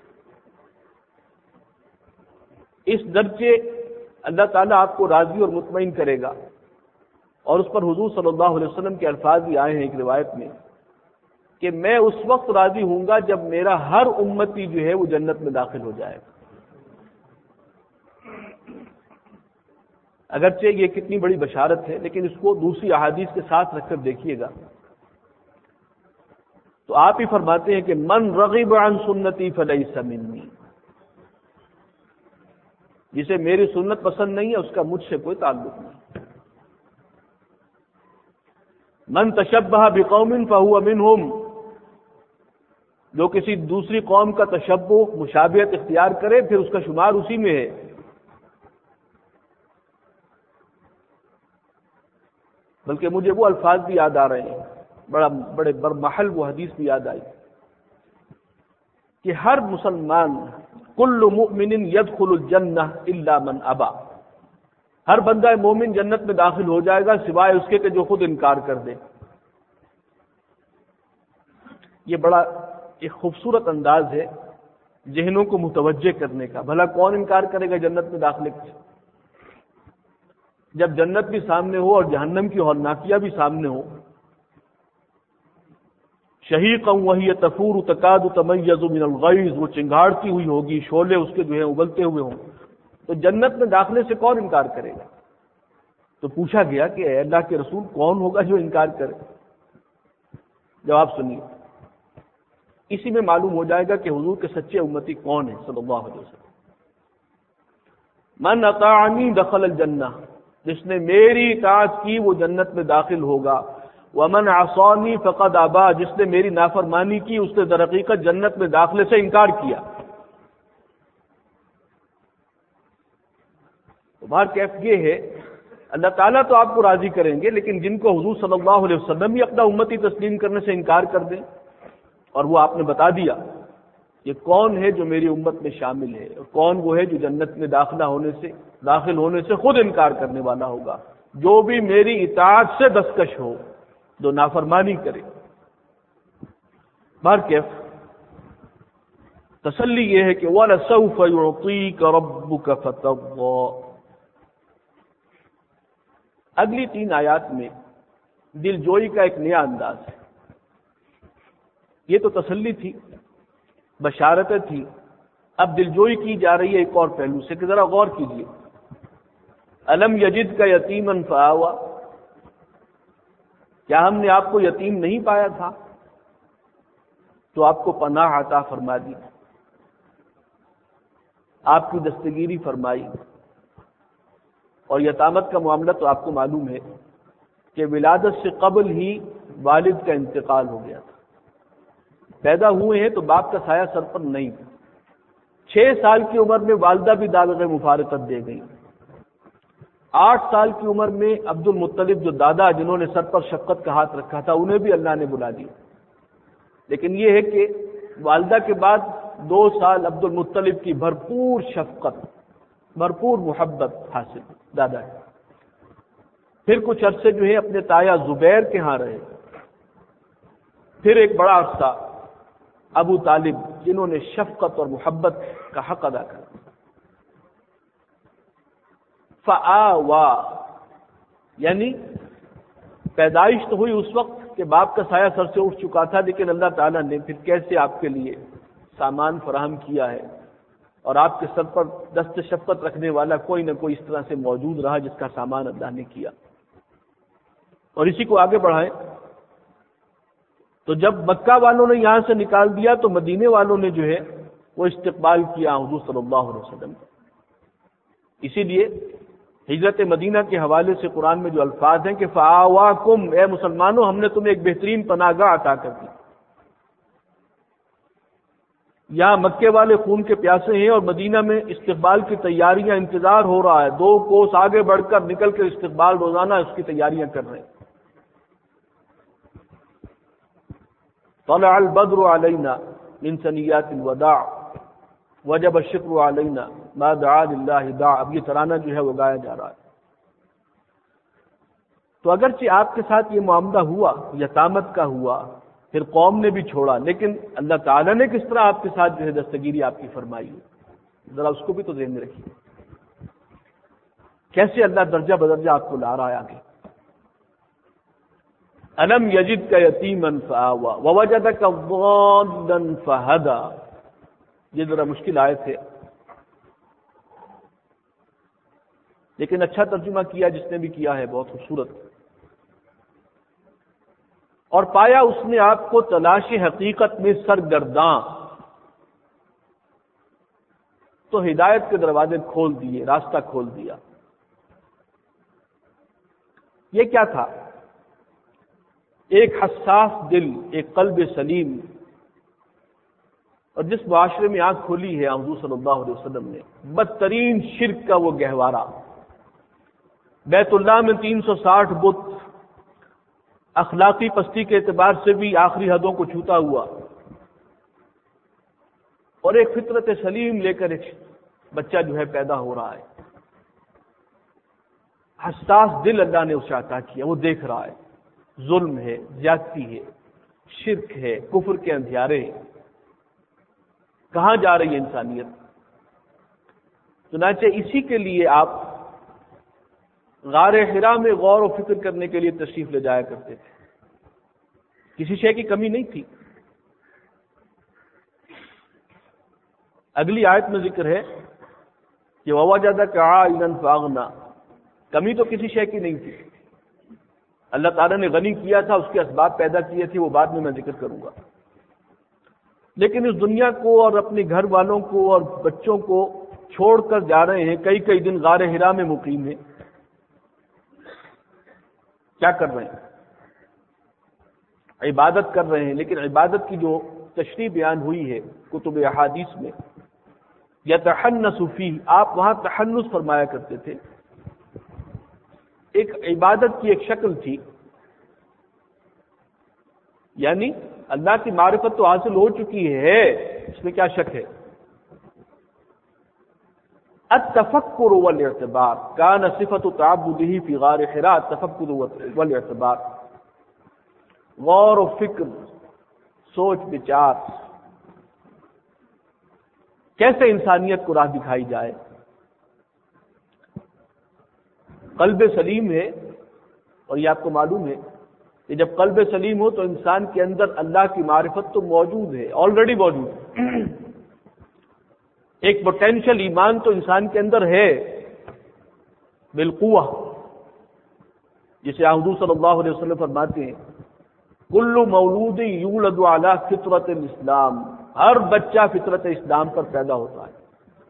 اس درجے اللہ تعالیٰ آپ کو راضی اور مطمئن کرے گا، اور اس پر حضور صلی اللہ علیہ وسلم کے الفاظ بھی آئے ہیں ایک روایت میں کہ میں اس وقت راضی ہوں گا جب میرا ہر امتی جو ہے وہ جنت میں داخل ہو جائے گا۔ اگرچہ یہ کتنی بڑی بشارت ہے، لیکن اس کو دوسری احادیث کے ساتھ رکھ کر دیکھیے گا تو آپ ہی فرماتے ہیں کہ من رغب عن سنتی فلیس منی، جسے میری سنت پسند نہیں ہے اس کا مجھ سے کوئی تعلق نہیں۔ من تشبہ بقوم فہو منہم، جو کسی دوسری قوم کا تشبہ مشابہت اختیار کرے پھر اس کا شمار اسی میں ہے۔ بلکہ مجھے وہ الفاظ بھی یاد آ رہے ہیں، بڑے برمحل وہ حدیث بھی یاد آئی کہ ہر مسلمان کل مؤمن یدخل الجنہ الا من ابا، ہر بندہ مومن جنت میں داخل ہو جائے گا سوائے اس کے کہ جو خود انکار کر دے۔ یہ بڑا ایک خوبصورت انداز ہے ذہنوں کو متوجہ کرنے کا۔ بھلا کون انکار کرے گا جنت میں داخلے سے؟ جب جنت بھی سامنے ہو اور جہنم کی ہولناکیاں بھی سامنے ہو، شہیقا وہی تفور تکاد تمیز من الغیظ، وہ چنگاڑتی ہوئی ہوگی، شعلے اس کے جو ہیں ابلتے ہوئے ہوں، تو جنت میں داخلے سے کون انکار کرے گا؟ تو پوچھا گیا کہ اے اللہ کے رسول کون ہوگا جو انکار کرے؟ جواب سنیے، اسی میں معلوم ہو جائے گا کہ حضور کے سچے امتی کون ہیں صلی اللہ علیہ وسلم۔ من اطاعنی دخل الجنہ، جس نے میری اطاعت کی وہ جنت میں داخل ہوگا، ومن عصانی فقد ابا، جس نے میری نافرمانی کی اس نے در حقیقت جنت میں داخلے سے انکار کیا۔ تو بہر کیف یہ ہے اللہ تعالیٰ تو آپ کو راضی کریں گے، لیکن جن کو حضور صلی اللہ علیہ وسلم ہی اپنا امتی تسلیم کرنے سے انکار کر دیں، اور وہ آپ نے بتا دیا یہ کون ہے جو میری امت میں شامل ہے، اور کون وہ ہے جو جنت میں داخل ہونے سے خود انکار کرنے والا ہوگا، جو بھی میری اطاعت سے دستکش ہو، جو نافرمانی کرے۔ بہرکیف تسلی یہ ہے کہ وَلَسَوْفَ يُعْطِيكَ رَبُّكَ فَتَرْضَىٰ. اگلی 3 آیات میں دل جوئی کا ایک نیا انداز ہے. یہ تو تسلی تھی، بشارتیں تھی، اب دل جوئی کی جا رہی ہے ایک اور پہلو سے کہ ذرا غور کیجیے. الم یجد کا یتیما فآوا، کیا ہم نے آپ کو یتیم نہیں پایا تھا تو آپ کو پناہ عطا فرما دی، آپ کی دستگیری فرمائی. اور یتامت کا معاملہ تو آپ کو معلوم ہے کہ ولادت سے قبل ہی والد کا انتقال ہو گیا تھا. پیدا ہوئے ہیں تو باپ کا سایہ سر پر نہیں. 6 سال کی عمر میں والدہ بھی دعوت مفارقت دے گئی. 8 سال کی عمر میں عبد المطلب جو دادا جنہوں نے سر پر شفقت کا ہاتھ رکھا تھا انہیں بھی اللہ نے بلا دیا. لیکن یہ ہے کہ والدہ کے بعد 2 سال عبد المطلب کی بھرپور شفقت، بھرپور محبت حاصل دادا ہے. پھر کچھ عرصے جو ہے اپنے تایا زبیر کے ہاں رہے. پھر ایک بڑا عرصہ ابو طالب جنہوں نے شفقت اور محبت کا حق ادا کیا. فآوا یعنی پیدائش تو ہوئی اس وقت کہ باپ کا سایہ سر سے اٹھ چکا تھا، لیکن اللہ تعالیٰ نے پھر کیسے آپ کے لیے سامان فراہم کیا ہے اور آپ کے سر پر دست شفقت رکھنے والا کوئی نہ کوئی اس طرح سے موجود رہا جس کا سامان اللہ نے کیا. اور اسی کو آگے بڑھائیں تو جب مکہ والوں نے یہاں سے نکال دیا تو مدینے والوں نے جو ہے وہ استقبال کیا حضور صلی اللہ علیہ وسلم. اسی لیے ہجرت مدینہ کے حوالے سے قرآن میں جو الفاظ ہیں کہ فآواکم، اے مسلمانوں ہم نے تمہیں ایک بہترین پناہ گاہ عطا کر دی. یہاں مکے والے خون کے پیاسے ہیں اور مدینہ میں استقبال کی تیاریاں، انتظار ہو رہا ہے. 2 کوس آگے بڑھ کر نکل کر استقبال روزانہ اس کی تیاریاں کر رہے ہیں. طلع البدر علینا من ثنیات الوداع وجب الشکر علینا ما دعا للہ داع. اب یہ ترانہ جو ہے وہ گایا جا رہا ہے. تو اگرچہ آپ کے ساتھ یہ معاملہ ہوا، یتامت کا ہوا، پھر قوم نے بھی چھوڑا، لیکن اللہ تعالیٰ نے کس طرح آپ کے ساتھ جو ہے دستگیری آپ کی فرمائی ہے، ذرا اس کو بھی تو ذہن میں رکھیے. کیسے اللہ درجہ بدرجہ آپ کو لا رہا ہے آگے. الم یجد کا یتیما فآوا ووجدک ضالا فہدی. یہ ذرا مشکل آیت ہے لیکن اچھا ترجمہ کیا جس نے بھی کیا ہے، بہت خوبصورت. اور پایا اس نے آپ کو تلاش حقیقت میں سرگرداں، تو ہدایت کے دروازے کھول دیے، راستہ کھول دیا. یہ کیا تھا؟ ایک حساس دل، ایک قلب سلیم. اور جس معاشرے میں آنکھ کھولی ہے حضور صلی اللہ علیہ وسلم نے، بدترین شرک کا وہ گہوارہ، بیت اللہ میں 360 بت، اخلاقی پستی کے اعتبار سے بھی آخری حدوں کو چھوتا ہوا، اور ایک فطرت سلیم لے کر ایک بچہ جو ہے پیدا ہو رہا ہے. حساس دل اللہ نے اسے عطا کیا. وہ دیکھ رہا ہے ظلم ہے، زیادتی ہے، شرک ہے، کفر کے اندھیارے ہیں. کہاں جا رہی ہے انسانیت؟ چنانچہ اسی کے لیے آپ غار حرا میں غور و فکر کرنے کے لیے تشریف لے جایا کرتے تھے. کسی شے کی کمی نہیں تھی. اگلی آیت میں ذکر ہے کہ وَوَجَدَكَ عَائِلًا فَأَغْنَىٰ. کمی تو کسی شے کی نہیں تھی. اللہ تعالیٰ نے غنی کیا تھا، اس کے اسباب پیدا کیے تھے، وہ بعد میں ذکر کروں گا. لیکن اس دنیا کو اور اپنے گھر والوں کو اور بچوں کو چھوڑ کر جا رہے ہیں، کئی کئی دن غار حرا میں مقیم ہیں. کیا کر رہے ہیں؟ عبادت کر رہے ہیں. لیکن عبادت کی جو تشریح بیان ہوئی ہے کتب احادیث میں، یتحنس فیہ، آپ وہاں تحنس فرمایا کرتے تھے. ایک عبادت کی ایک شکل تھی، یعنی اللہ کی معرفت تو حاصل ہو چکی ہے، اس میں کیا شک ہے. التفکر والاعتبار کان صفت تعبدہ فی غار حراء. التفکر والاعتبار، غور و فکر، سوچ بچار، کیسے انسانیت کو راہ دکھائی جائے۔ قلب سلیم ہے، اور یہ آپ کو معلوم ہے کہ جب قلب سلیم ہو تو انسان کے اندر اللہ کی معرفت تو موجود ہے، آلریڈی موجود ہے۔ ایک پوٹینشیل ایمان تو انسان کے اندر ہے بالقوہ، جسے حضور صلی اللہ علیہ وسلم فرماتے ہیں کل مولود یولد علی فطرت الاسلام، ہر بچہ فطرت اسلام پر پیدا ہوتا ہے۔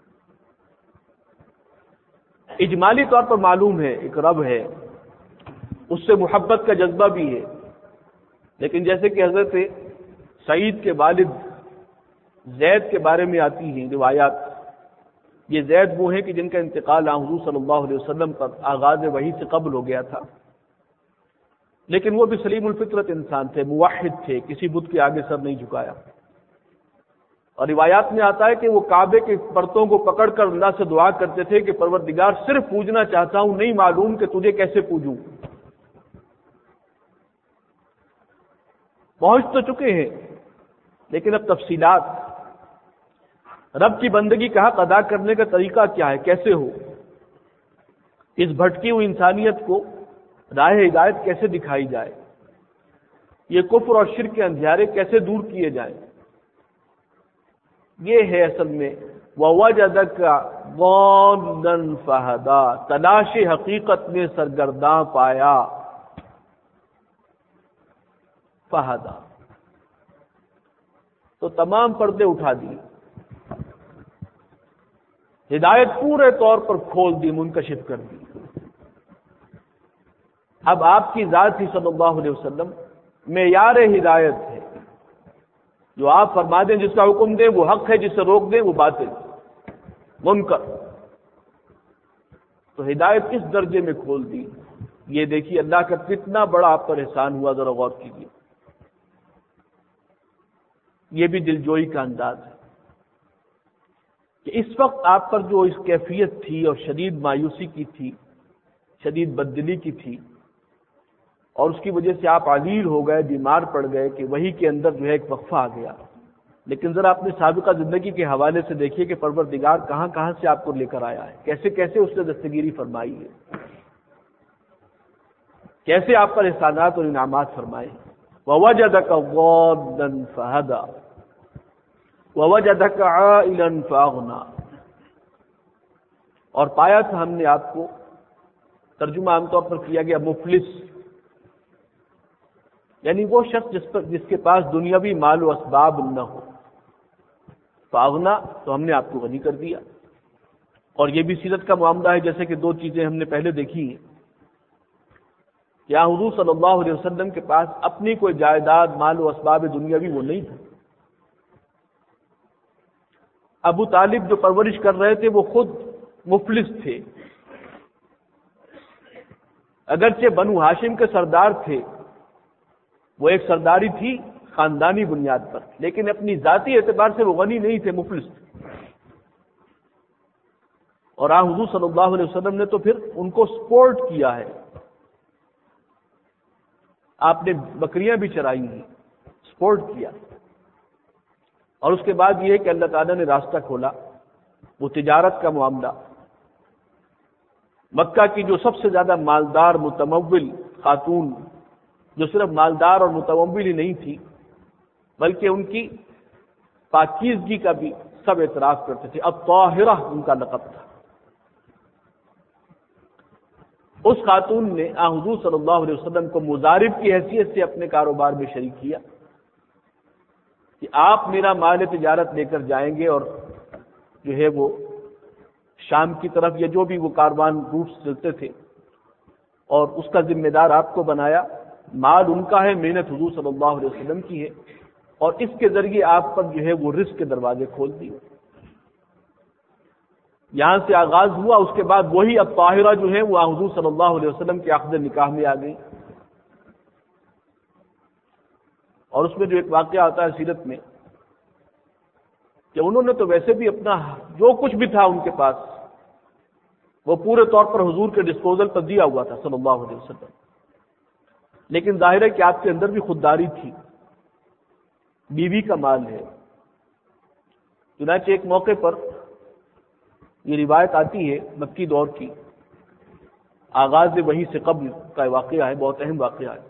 اجمالی طور پر معلوم ہے ایک رب ہے، اس سے محبت کا جذبہ بھی ہے، لیکن جیسے کہ حضرت سعید کے والد زید کے بارے میں آتی ہیں روایات، یہ زید وہ ہیں کہ جن کا انتقال حضور صلی اللہ علیہ وسلم پر آغاز وحی سے قبل ہو گیا تھا، لیکن وہ بھی سلیم الفطرت انسان تھے، موحد تھے، کسی بت کے آگے سر نہیں جھکایا۔ اور روایات میں آتا ہے کہ وہ کعبے کے پرتوں کو پکڑ کر اللہ سے دعا کرتے تھے کہ پروردگار صرف پوجنا چاہتا ہوں، نہیں معلوم کہ تجھے کیسے پوجوں۔ پہنچ تو چکے ہیں، لیکن اب تفصیلات، رب کی بندگی کا حق ادا کرنے کا طریقہ کیا ہے، کیسے ہو، اس بھٹکی ہوئی انسانیت کو راہ ہدایت کیسے دکھائی جائے، یہ کفر اور شرک کے اندھیارے کیسے دور کیے جائیں، یہ ہے اصل میں وَوَجَدَكَ ضَالًّا فَهَدَىٰ، تلاش حقیقت میں سرگرداں پایا، فَهَدَىٰ، تو تمام پردے اٹھا دیے، ہدایت پورے طور پر کھول دی، منکشف کر دی۔ اب آپ کی ذات ہی صلی اللہ علیہ وسلم معیار ہدایت ہے، جو آپ فرما دیں جس کا حکم دیں وہ حق ہے، جس سے روک دیں وہ باطل منکر، تو ہدایت کس درجے میں کھول دی، یہ دیکھیے اللہ کا کتنا بڑا آپ پر احسان ہوا، ذرا غور کیجیے۔ یہ بھی دلجوئی کا انداز ہے کہ اس وقت آپ پر جو اس کیفیت تھی اور شدید مایوسی کی تھی، شدید بددلی کی تھی، اور اس کی وجہ سے آپ علیر ہو گئے، بیمار پڑ گئے، کہ وہی کے اندر جو ہے ایک وقفہ آ گیا۔ لیکن ذرا اپنے سابقہ زندگی کے حوالے سے دیکھیے کہ پروردگار کہاں کہاں سے آپ کو لے کر آیا ہے، کیسے کیسے اس نے دستگیری فرمائی ہے، کیسے آپ پر احسانات اور انعامات فرمائے۔ وَوَجَدَكَ ضَالًّا فَهَدَىٰ وَوَجَدَكَ عَائِلًا فَأَغْنَىٰ، اور پایا تھا ہم نے آپ کو، ترجمہ عام طور پر کیا گیا مفلس، یعنی وہ شخص جس کے پاس دنیاوی مال و اسباب نہ ہو، فاغنا، تو ہم نے آپ کو غنی کر دیا۔ اور یہ بھی سیرت کا معاملہ ہے، جیسے کہ دو چیزیں ہم نے پہلے دیکھی ہیں، کیا حضور صلی اللہ علیہ وسلم کے پاس اپنی کوئی جائیداد، مال و اسباب دنیاوی وہ نہیں تھا۔ ابو طالب جو پرورش کر رہے تھے وہ خود مفلس تھے، اگرچہ بنو ہاشم کے سردار تھے، وہ ایک سرداری تھی خاندانی بنیاد پر، لیکن اپنی ذاتی اعتبار سے وہ غنی نہیں تھے، مفلس تھے۔ اور حضور صلی اللہ علیہ وسلم نے تو پھر ان کو سپورٹ کیا ہے، آپ نے بکریاں بھی چرائی ہیں، سپورٹ کیا، اور اس کے بعد یہ ہے کہ اللہ تعالیٰ نے راستہ کھولا، وہ تجارت کا معاملہ، مکہ کی جو سب سے زیادہ مالدار متمول خاتون، جو صرف مالدار اور متمول ہی نہیں تھی بلکہ ان کی پاکیزگی کا بھی سب اعتراف کرتے تھے، الطاہرہ ان کا لقب تھا، اس خاتون نے حضور صلی اللہ علیہ وسلم کو مضارب کی حیثیت سے اپنے کاروبار میں شریک کیا کہ آپ میرا مال تجارت لے کر جائیں گے، اور جو ہے وہ شام کی طرف یا جو بھی وہ کاروان روٹ چلتے تھے، اور اس کا ذمہ دار آپ کو بنایا، مال ان کا ہے، محنت حضور صلی اللہ علیہ وسلم کی ہے، اور اس کے ذریعے آپ پر جو ہے وہ رزق کے دروازے کھول دیے۔ یہاں سے آغاز ہوا، اس کے بعد وہی اب طاہرہ جو ہے وہ حضور صلی اللہ علیہ وسلم کے عقد نکاح میں آ گئی۔ اور اس میں جو ایک واقعہ آتا ہے سیرت میں کہ انہوں نے تو ویسے بھی اپنا جو کچھ بھی تھا ان کے پاس وہ پورے طور پر حضور کے ڈسپوزل پر دیا ہوا تھا صلی اللہ علیہ وسلم، لیکن ظاہر ہے کہ آپ کے اندر بھی خودداری تھی، بیوی کا مال ہے۔ چنانچہ ایک موقع پر یہ روایت آتی ہے مکی دور کی، آغاز وحی سے قبل کا واقعہ ہے، بہت اہم واقعہ ہے۔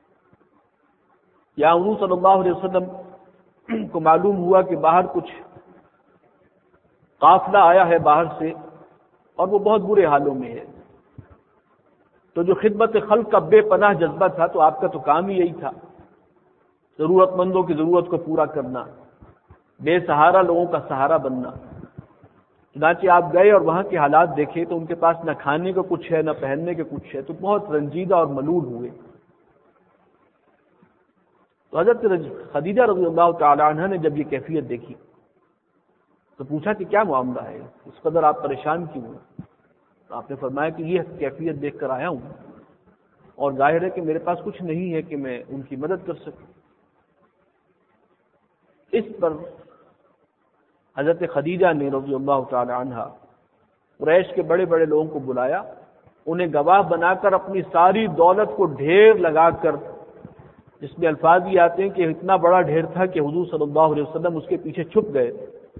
یا حضور صلی اللہ علیہ وسلم کو معلوم ہوا کہ باہر کچھ قافلہ آیا ہے باہر سے اور وہ بہت برے حالوں میں ہے، تو جو خدمت خلق کا بے پناہ جذبہ تھا، تو آپ کا تو کام ہی یہی تھا، ضرورت مندوں کی ضرورت کو پورا کرنا، بے سہارا لوگوں کا سہارا بننا۔ چنانچہ آپ گئے اور وہاں کے حالات دیکھے تو ان کے پاس نہ کھانے کو کچھ ہے، نہ پہننے کے کچھ ہے، تو بہت رنجیدہ اور ملول ہوئے۔ تو حضرت خدیجہ رضی اللہ تعالی عنہ نے جب یہ کیفیت دیکھی تو پوچھا کہ کیا معاملہ ہے، اس قدر آپ پریشان کیوں ہیں؟ تو آپ نے فرمایا کہ یہ کیفیت دیکھ کر آیا ہوں اور ظاہر ہے کہ میرے پاس کچھ نہیں ہے کہ میں ان کی مدد کر سکوں۔ اس پر حضرت خدیجہ نے رضی اللہ تعالی عنہ قریش کے بڑے بڑے لوگوں کو بلایا، انہیں گواہ بنا کر اپنی ساری دولت کو ڈھیر لگا کر، جس میں الفاظ یہ آتے ہیں کہ اتنا بڑا ڈھیر تھا کہ حضور صلی اللہ علیہ وسلم اس کے پیچھے چھپ گئے،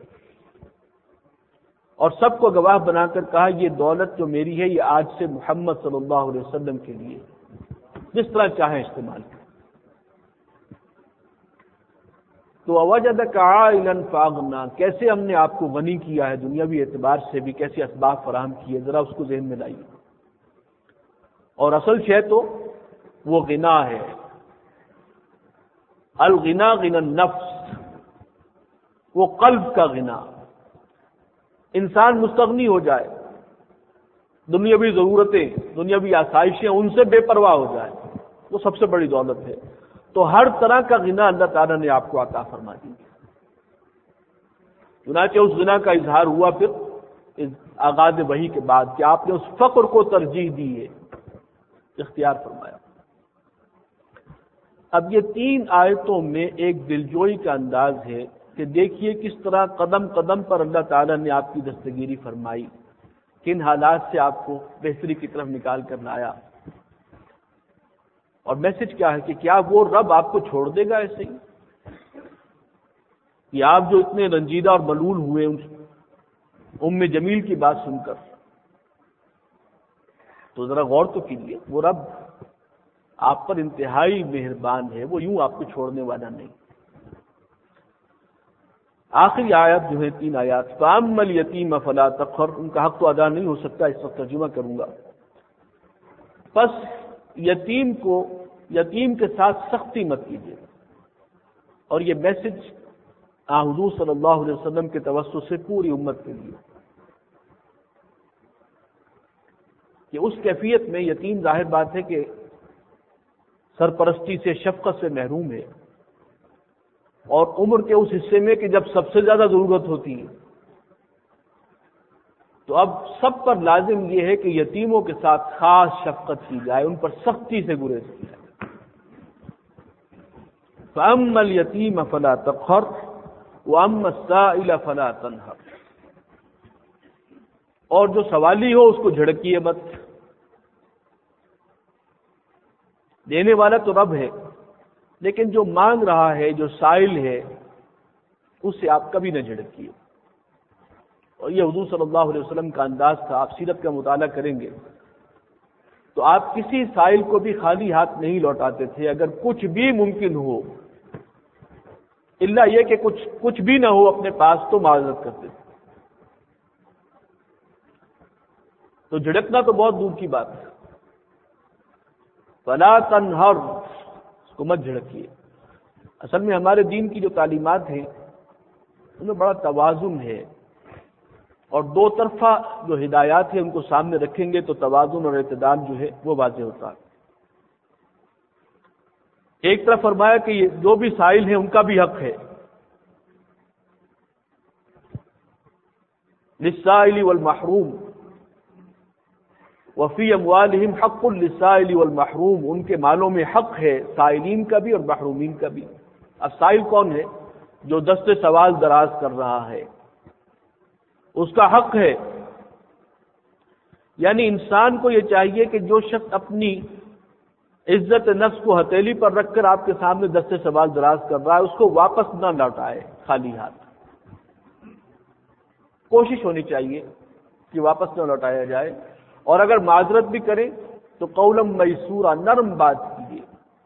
اور سب کو گواہ بنا کر کہا یہ دولت جو میری ہے یہ آج سے محمد صلی اللہ علیہ وسلم کے لیے، جس طرح چاہیں استعمال کریں۔ تو وجدک عائلا فاغنا، کیسے ہم نے آپ کو غنی کیا ہے دنیاوی اعتبار سے بھی، کیسے اسباب فراہم کیے، ذرا اس کو ذہن میں لائیے۔ اور اصل شے تو وہ غنا ہے، الغنا غنا النفس، وہ قلب کا غنا، انسان مستغنی ہو جائے، دنیاوی ضرورتیں، دنیاوی آسائشیں ان سے بے پرواہ ہو جائے، وہ سب سے بڑی دولت ہے۔ تو ہر طرح کا غنا اللہ تعالیٰ نے آپ کو عطا فرما دی۔ چنانچہ اس غنا کا اظہار ہوا پھر آغاز وحی کے بعد کہ آپ نے اس فقر کو ترجیح دی ہے، اختیار فرمایا۔ اب یہ 3 آیتوں میں ایک دلجوئی کا انداز ہے کہ دیکھیے کس طرح قدم قدم پر اللہ تعالیٰ نے آپ کی دستگیری فرمائی، کن حالات سے آپ کو بہتری کی طرف نکال کر لایا، اور میسج کیا ہے کہ کیا وہ رب آپ کو چھوڑ دے گا ایسے ہی؟ کہ آپ جو اتنے رنجیدہ اور ملول ہوئے ام جمیل کی بات سن کر، تو ذرا غور تو کیجیے، وہ رب آپ پر انتہائی مہربان ہے، وہ یوں آپ کو چھوڑنے والا نہیں۔ آخری آیت جو ہے 3 آیات، فَأَمَّا الْيَتِيمَ فَلَا تَقْهَرْ، ان کا حق تو ادا نہیں ہو سکتا، اس وقت ترجمہ کروں گا۔ پس یتیم کے ساتھ سختی مت کیجیے، اور یہ میسج حضور صلی اللہ علیہ وسلم کے توسط سے پوری امت کے لیے کہ اس کیفیت میں یتیم ظاہر بات ہے کہ سرپرستی سے، شفقت سے محروم ہے، اور عمر کے اس حصے میں کہ جب سب سے زیادہ ضرورت ہوتی ہے، تو اب سب پر لازم یہ ہے کہ یتیموں کے ساتھ خاص شفقت کی جائے، ان پر سختی سے گریز کی جائے۔ فَأَمَّا الْيَتِيمَ فَلَا تَقْهَرْ وَأَمَّا السَّائِلَ فَلَا تَنْهَرْ، اور جو سوالی ہو اس کو جھڑکیے مت، دینے والا تو رب ہے، لیکن جو مانگ رہا ہے، جو سائل ہے، اس سے آپ کبھی نہ جھڑکیے۔ اور یہ حضور صلی اللہ علیہ وسلم کا انداز تھا۔ آپ سیرت کا مطالعہ کریں گے تو آپ کسی سائل کو بھی خالی ہاتھ نہیں لوٹاتے تھے، اگر کچھ بھی ممکن ہو، الا یہ کہ کچھ بھی نہ ہو اپنے پاس، تو معذرت کرتے تھے۔ تو جھڑکنا تو بہت دور کی بات ہے، فلا تنہر، اس کو مت جھڑکیے۔ اصل میں ہمارے دین کی جو تعلیمات ہیں ان میں بڑا توازن ہے، اور 2 طرفہ جو ہدایات ہیں ان کو سامنے رکھیں گے تو توازن اور اعتدال جو ہے وہ واضح ہوتا ہے۔ ایک طرف فرمایا کہ یہ جو بھی سائل ہیں ان کا بھی حق ہے، للسائل والمحروم وفی اموالہم حق للسائل والمحروم، ان کے مالوں میں حق ہے سائلین کا بھی اور محرومین کا بھی۔ اب سائل کون ہے؟ جو دست سوال دراز کر رہا ہے، اس کا حق ہے۔ یعنی انسان کو یہ چاہیے کہ جو شخص اپنی عزت نفس کو ہتھیلی پر رکھ کر آپ کے سامنے دستے سوال دراز کر رہا ہے، اس کو واپس نہ لوٹائے خالی ہاتھ. کوشش ہونی چاہیے کہ واپس نہ لوٹایا جائے، اور اگر معذرت بھی کرے تو قولم میسورا، نرم بات کیجیے.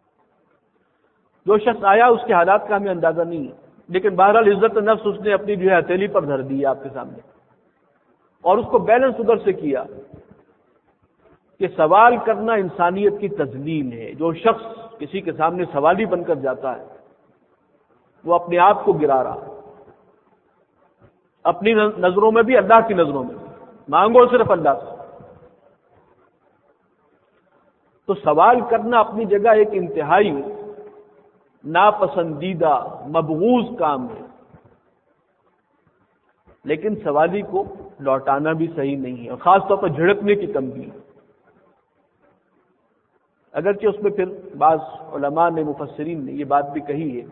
جو شخص آیا اس کے حالات کا ہمیں اندازہ نہیں ہے، لیکن بہرحال عزت نفس اس نے اپنی جو ہے ہتھیلی پر دھر دی ہے آپ کے سامنے، اور اس کو بیلنس ادھر سے کیا کہ سوال کرنا انسانیت کی تذلیل ہے. جو شخص کسی کے سامنے سوالی بن کر جاتا ہے وہ اپنے آپ کو گرا رہا، اپنی نظروں میں بھی اللہ کی نظروں میں بھی. مانگو صرف اللہ سے. تو سوال کرنا اپنی جگہ ایک انتہائی ناپسندیدہ مبغوض کام ہے، لیکن سوالی کو لوٹانا بھی صحیح نہیں ہے، اور خاص طور پر جھڑکنے کی تنبیہ. اگرچہ اس میں پھر بعض علماء نے، مفسرین نے یہ بات بھی کہی ہے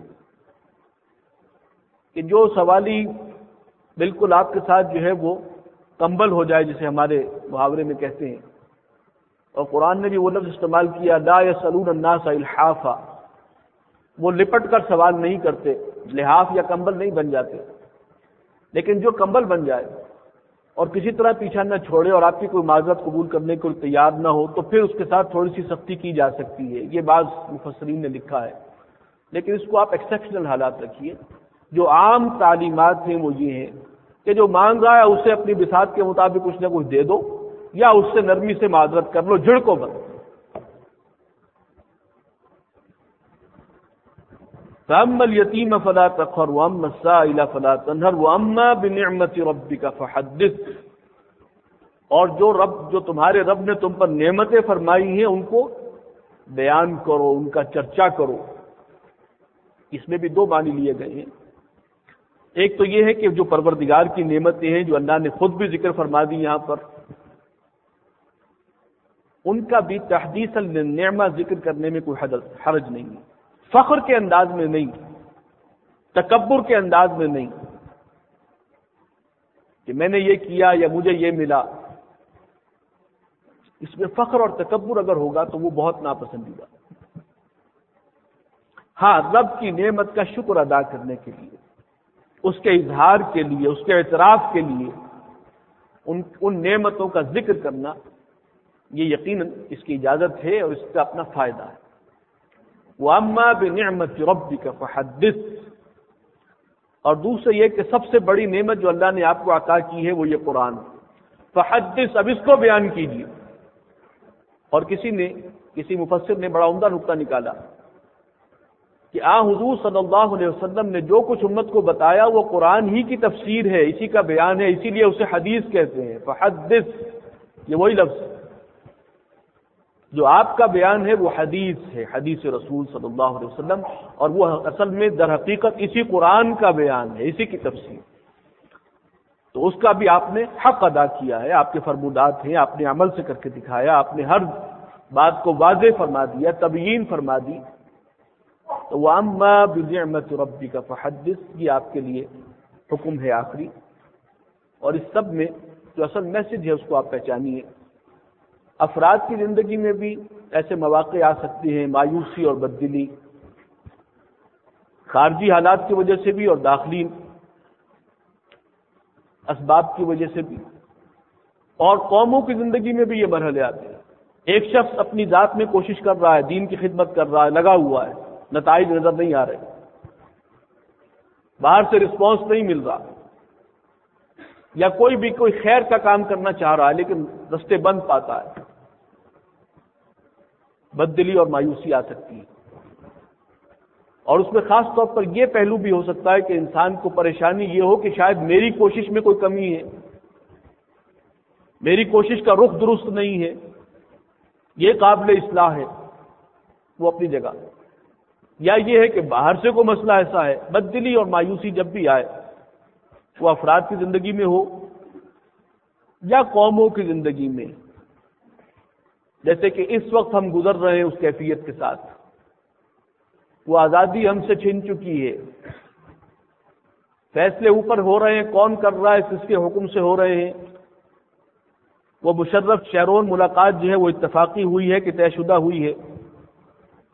کہ جو سوالی بالکل آپ کے ساتھ جو ہے وہ کمبل ہو جائے، جسے ہمارے محاورے میں کہتے ہیں، اور قرآن نے بھی وہ لفظ استعمال کیا لا یسألون الناس الحافا، وہ لپٹ کر سوال نہیں کرتے، لحاف یا کمبل نہیں بن جاتے، لیکن جو کمبل بن جائے اور کسی طرح پیچھا نہ چھوڑے اور آپ کی کوئی معذرت قبول کرنے کو تیار نہ ہو، تو پھر اس کے ساتھ تھوڑی سی سختی کی جا سکتی ہے. یہ بعض مفسرین نے لکھا ہے، لیکن اس کو آپ ایکسیپشنل حالات رکھیے. جو عام تعلیمات ہیں وہ یہ ہیں کہ جو مانگ رہا ہے اسے اپنی بساط کے مطابق کچھ نہ کچھ دے دو، یا اس سے نرمی سے معذرت کر لو، جھڑکو بند. فَأَمَّا الْيَتِيمَ فَلَا تَقْهَرْ وَأَمَّا السَّائِلَ فَلَا تَنْهَرْ وَأَمَّا بِنِعْمَةِ رَبِّكَ فَحَدِّثْ. اور جو تمہارے رب نے تم پر نعمتیں فرمائی ہیں ان کو بیان کرو، ان کا چرچا کرو. اس میں بھی دو معنی لیے گئے ہیں. ایک تو یہ ہے کہ جو پروردگار کی نعمتیں ہیں جو اللہ نے خود بھی ذکر فرما دی یہاں پر، ان کا بھی تحدیث النعمہ ذکر کرنے میں کوئی حرج نہیں ہے. فخر کے انداز میں نہیں، تکبر کے انداز میں نہیں کہ میں نے یہ کیا یا مجھے یہ ملا. اس میں فخر اور تکبر اگر ہوگا تو وہ بہت ناپسندیدہ. ہاں، رب کی نعمت کا شکر ادا کرنے کے لیے، اس کے اظہار کے لیے، اس کے اعتراف کے لیے ان نعمتوں کا ذکر کرنا، یہ یقیناً اس کی اجازت ہے اور اس کا اپنا فائدہ ہے. وَأَمَّا بِنِعْمَةِ رَبِّكَ فَحَدِّثْ. اور دوسرے یہ کہ سب سے بڑی نعمت جو اللہ نے آپ کو عطا کی ہے وہ یہ قرآن. فحدث، اب اس کو بیان کیجیے. اور کسی مفسر نے بڑا عمدہ نقطہ نکالا کہ حضور صلی اللہ علیہ وسلم نے جو کچھ امت کو بتایا وہ قرآن ہی کی تفسیر ہے، اسی کا بیان ہے، اسی لیے اسے حدیث کہتے ہیں. فحدث، یہ وہی لفظ جو آپ کا بیان ہے وہ حدیث ہے، حدیث رسول صلی اللہ علیہ وسلم، اور وہ اصل میں در حقیقت اسی قرآن کا بیان ہے، اسی کی تفسیر. تو اس کا بھی آپ نے حق ادا کیا ہے. آپ کے فرمودات ہیں، آپ نے عمل سے کر کے دکھایا، آپ نے ہر بات کو واضح فرما دیا، تبیین فرما دی. تو وَأَمَّا بِنِعْمَةِ رَبِّكَ فَحَدِّثْ، یہ آپ کے لیے حکم ہے آخری. اور اس سب میں جو اصل میسج ہے اس کو آپ پہچانیے. افراد کی زندگی میں بھی ایسے مواقع آ سکتے ہیں، مایوسی اور بددلی، خارجی حالات کی وجہ سے بھی اور داخلی اسباب کی وجہ سے بھی. اور قوموں کی زندگی میں بھی یہ مرحلے آتے ہیں. ایک شخص اپنی ذات میں کوشش کر رہا ہے، دین کی خدمت کر رہا ہے، لگا ہوا ہے، نتائج نظر نہیں آ رہے، باہر سے رسپانس نہیں مل رہا، یا کوئی خیر کا کام کرنا چاہ رہا ہے لیکن رستے بند پاتا ہے، بددلی اور مایوسی آ سکتی ہے. اور اس میں خاص طور پر یہ پہلو بھی ہو سکتا ہے کہ انسان کو پریشانی یہ ہو کہ شاید میری کوشش میں کوئی کمی ہے، میری کوشش کا رخ درست نہیں ہے، یہ قابل اصلاح ہے، وہ اپنی جگہ. یا یہ ہے کہ باہر سے کوئی مسئلہ ایسا ہے. بددلی اور مایوسی جب بھی آئے، وہ افراد کی زندگی میں ہو یا قوموں کی زندگی میں، جیسے کہ اس وقت ہم گزر رہے ہیں اس کیفیت کے ساتھ، وہ آزادی ہم سے چھن چکی ہے، فیصلے اوپر ہو رہے ہیں، کون کر رہا ہے کس کے حکم سے ہو رہے ہیں. وہ مشرف شیرون ملاقات جو ہے وہ اتفاقی ہوئی ہے کہ طے شدہ ہوئی ہے.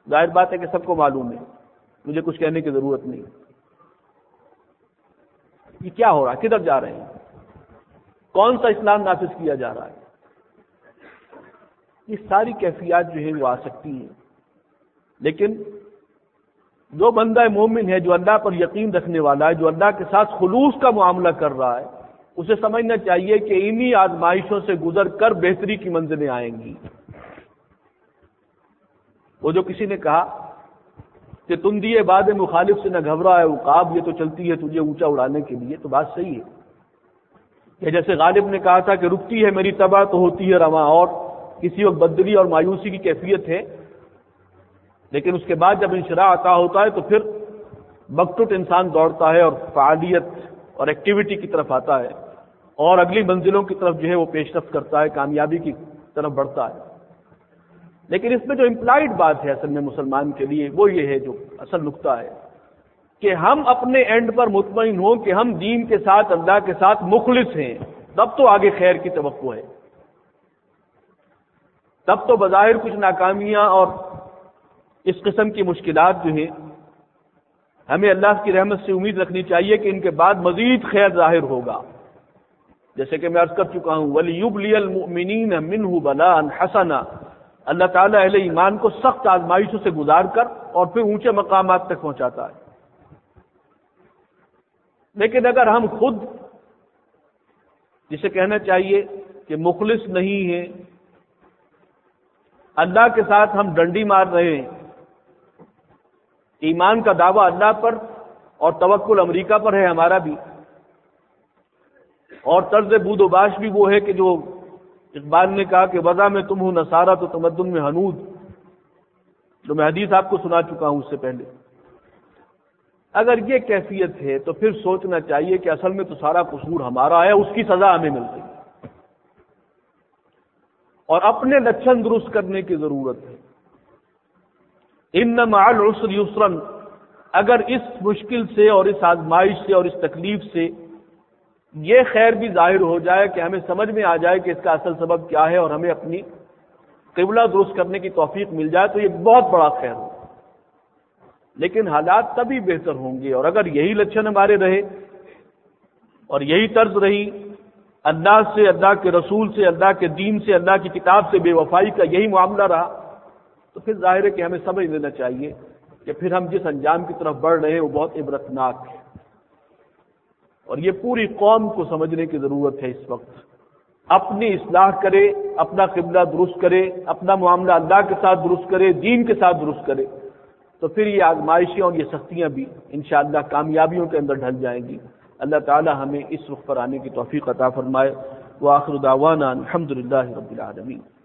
ظاہر بات ہے کہ سب کو معلوم ہے، مجھے کچھ کہنے کی ضرورت نہیں۔ یہ کیا ہو رہا ہے؟ کدھر جا رہے ہیں؟ کون سا اسلام نافذ کیا جا رہا ہے؟ یہ ساری کیفیات جو ہیں وہ آ سکتی ہیں، لیکن جو بندہ مومن ہے، جو اللہ پر یقین رکھنے والا ہے، جو اللہ کے ساتھ خلوص کا معاملہ کر رہا ہے، اسے سمجھنا چاہیے کہ انہی آزمائشوں سے گزر کر بہتری کی منزلیں آئیں گی۔ وہ جو کسی نے کہا کہ تم دیے باد مخالف سے نہ گھبرا ہے عقاب، یہ تو چلتی ہے تجھے اونچا اڑانے کے لیے، تو بات صحیح ہے کہ جیسے غالب نے کہا تھا کہ رکتی ہے میری تباہ تو ہوتی ہے رواں، اور کسی وقت بدلی اور مایوسی کی کیفیت ہے، لیکن اس کے بعد جب انشراح عطا ہوتا ہے تو پھر بکٹٹ انسان دوڑتا ہے اور فعالیت اور ایکٹیویٹی کی طرف آتا ہے اور اگلی منزلوں کی طرف جو ہے وہ پیش رفت کرتا ہے، کامیابی کی طرف بڑھتا ہے۔ لیکن اس میں جو امپلائڈ بات ہے اصل میں مسلمان کے لیے وہ یہ ہے، جو اصل نقطہ ہے کہ ہم اپنے اینڈ پر مطمئن ہوں کہ ہم دین کے ساتھ، اللہ کے ساتھ مخلص ہیں، تب تو آگے خیر کی توقع ہے، تب تو بظاہر کچھ ناکامیاں اور اس قسم کی مشکلات جو ہیں ہمیں اللہ کی رحمت سے امید رکھنی چاہیے کہ ان کے بعد مزید خیر ظاہر ہوگا۔ جیسے کہ میں عرض کر چکا ہوں، وَلِيُبْلِيَ الْمُؤْمِنِينَ مِنْهُ بَلَاءً حَسَنًا، اللہ تعالیٰ اہل ایمان کو سخت آزمائشوں سے گزار کر اور پھر اونچے مقامات تک پہنچاتا ہے۔ لیکن اگر ہم خود جسے کہنا چاہیے کہ مخلص نہیں ہیں، اللہ کے ساتھ ہم ڈنڈی مار رہے ہیں، ایمان کا دعویٰ اللہ پر اور توکل امریکہ پر ہے ہمارا بھی، اور طرز بود و باش بھی وہ ہے کہ جو اقبال نے کہا کہ وضع میں تم ہو نصارہ تو تمدن میں ہنود، جو میں حدیث آپ کو سنا چکا ہوں اس سے پہلے۔ اگر یہ کیفیت ہے تو پھر سوچنا چاہیے کہ اصل میں تو سارا قصور ہمارا ہے، اس کی سزا ہمیں ملتی ہے، اور اپنے لچھن درست کرنے کی ضرورت ہے۔ ان مع العسر یسرا، اگر اس مشکل سے اور اس آزمائش سے اور اس تکلیف سے یہ خیر بھی ظاہر ہو جائے کہ ہمیں سمجھ میں آ جائے کہ اس کا اصل سبب کیا ہے اور ہمیں اپنی قبلہ درست کرنے کی توفیق مل جائے تو یہ بہت بڑا خیر ہو، لیکن حالات تبھی بہتر ہوں گے۔ اور اگر یہی لچھن ہمارے رہے اور یہی طرز رہی، اللہ سے، اللہ کے رسول سے، اللہ کے دین سے، اللہ کی کتاب سے بے وفائی کا یہی معاملہ رہا، تو پھر ظاہر ہے کہ ہمیں سمجھ لینا چاہیے کہ پھر ہم جس انجام کی طرف بڑھ رہے ہیں وہ بہت عبرتناک ہے، اور یہ پوری قوم کو سمجھنے کی ضرورت ہے۔ اس وقت اپنی اصلاح کرے، اپنا قبلہ درست کرے، اپنا معاملہ اللہ کے ساتھ درست کرے، دین کے ساتھ درست کرے، تو پھر یہ آزمائشیں اور یہ سختیاں بھی انشاءاللہ کامیابیوں کے اندر ڈھل جائیں گی۔ اللہ تعالی ہمیں اس وقت پر آنے کی توفیق عطا فرمائے۔ وآخر دعوانا الحمدللہ رب العالمین۔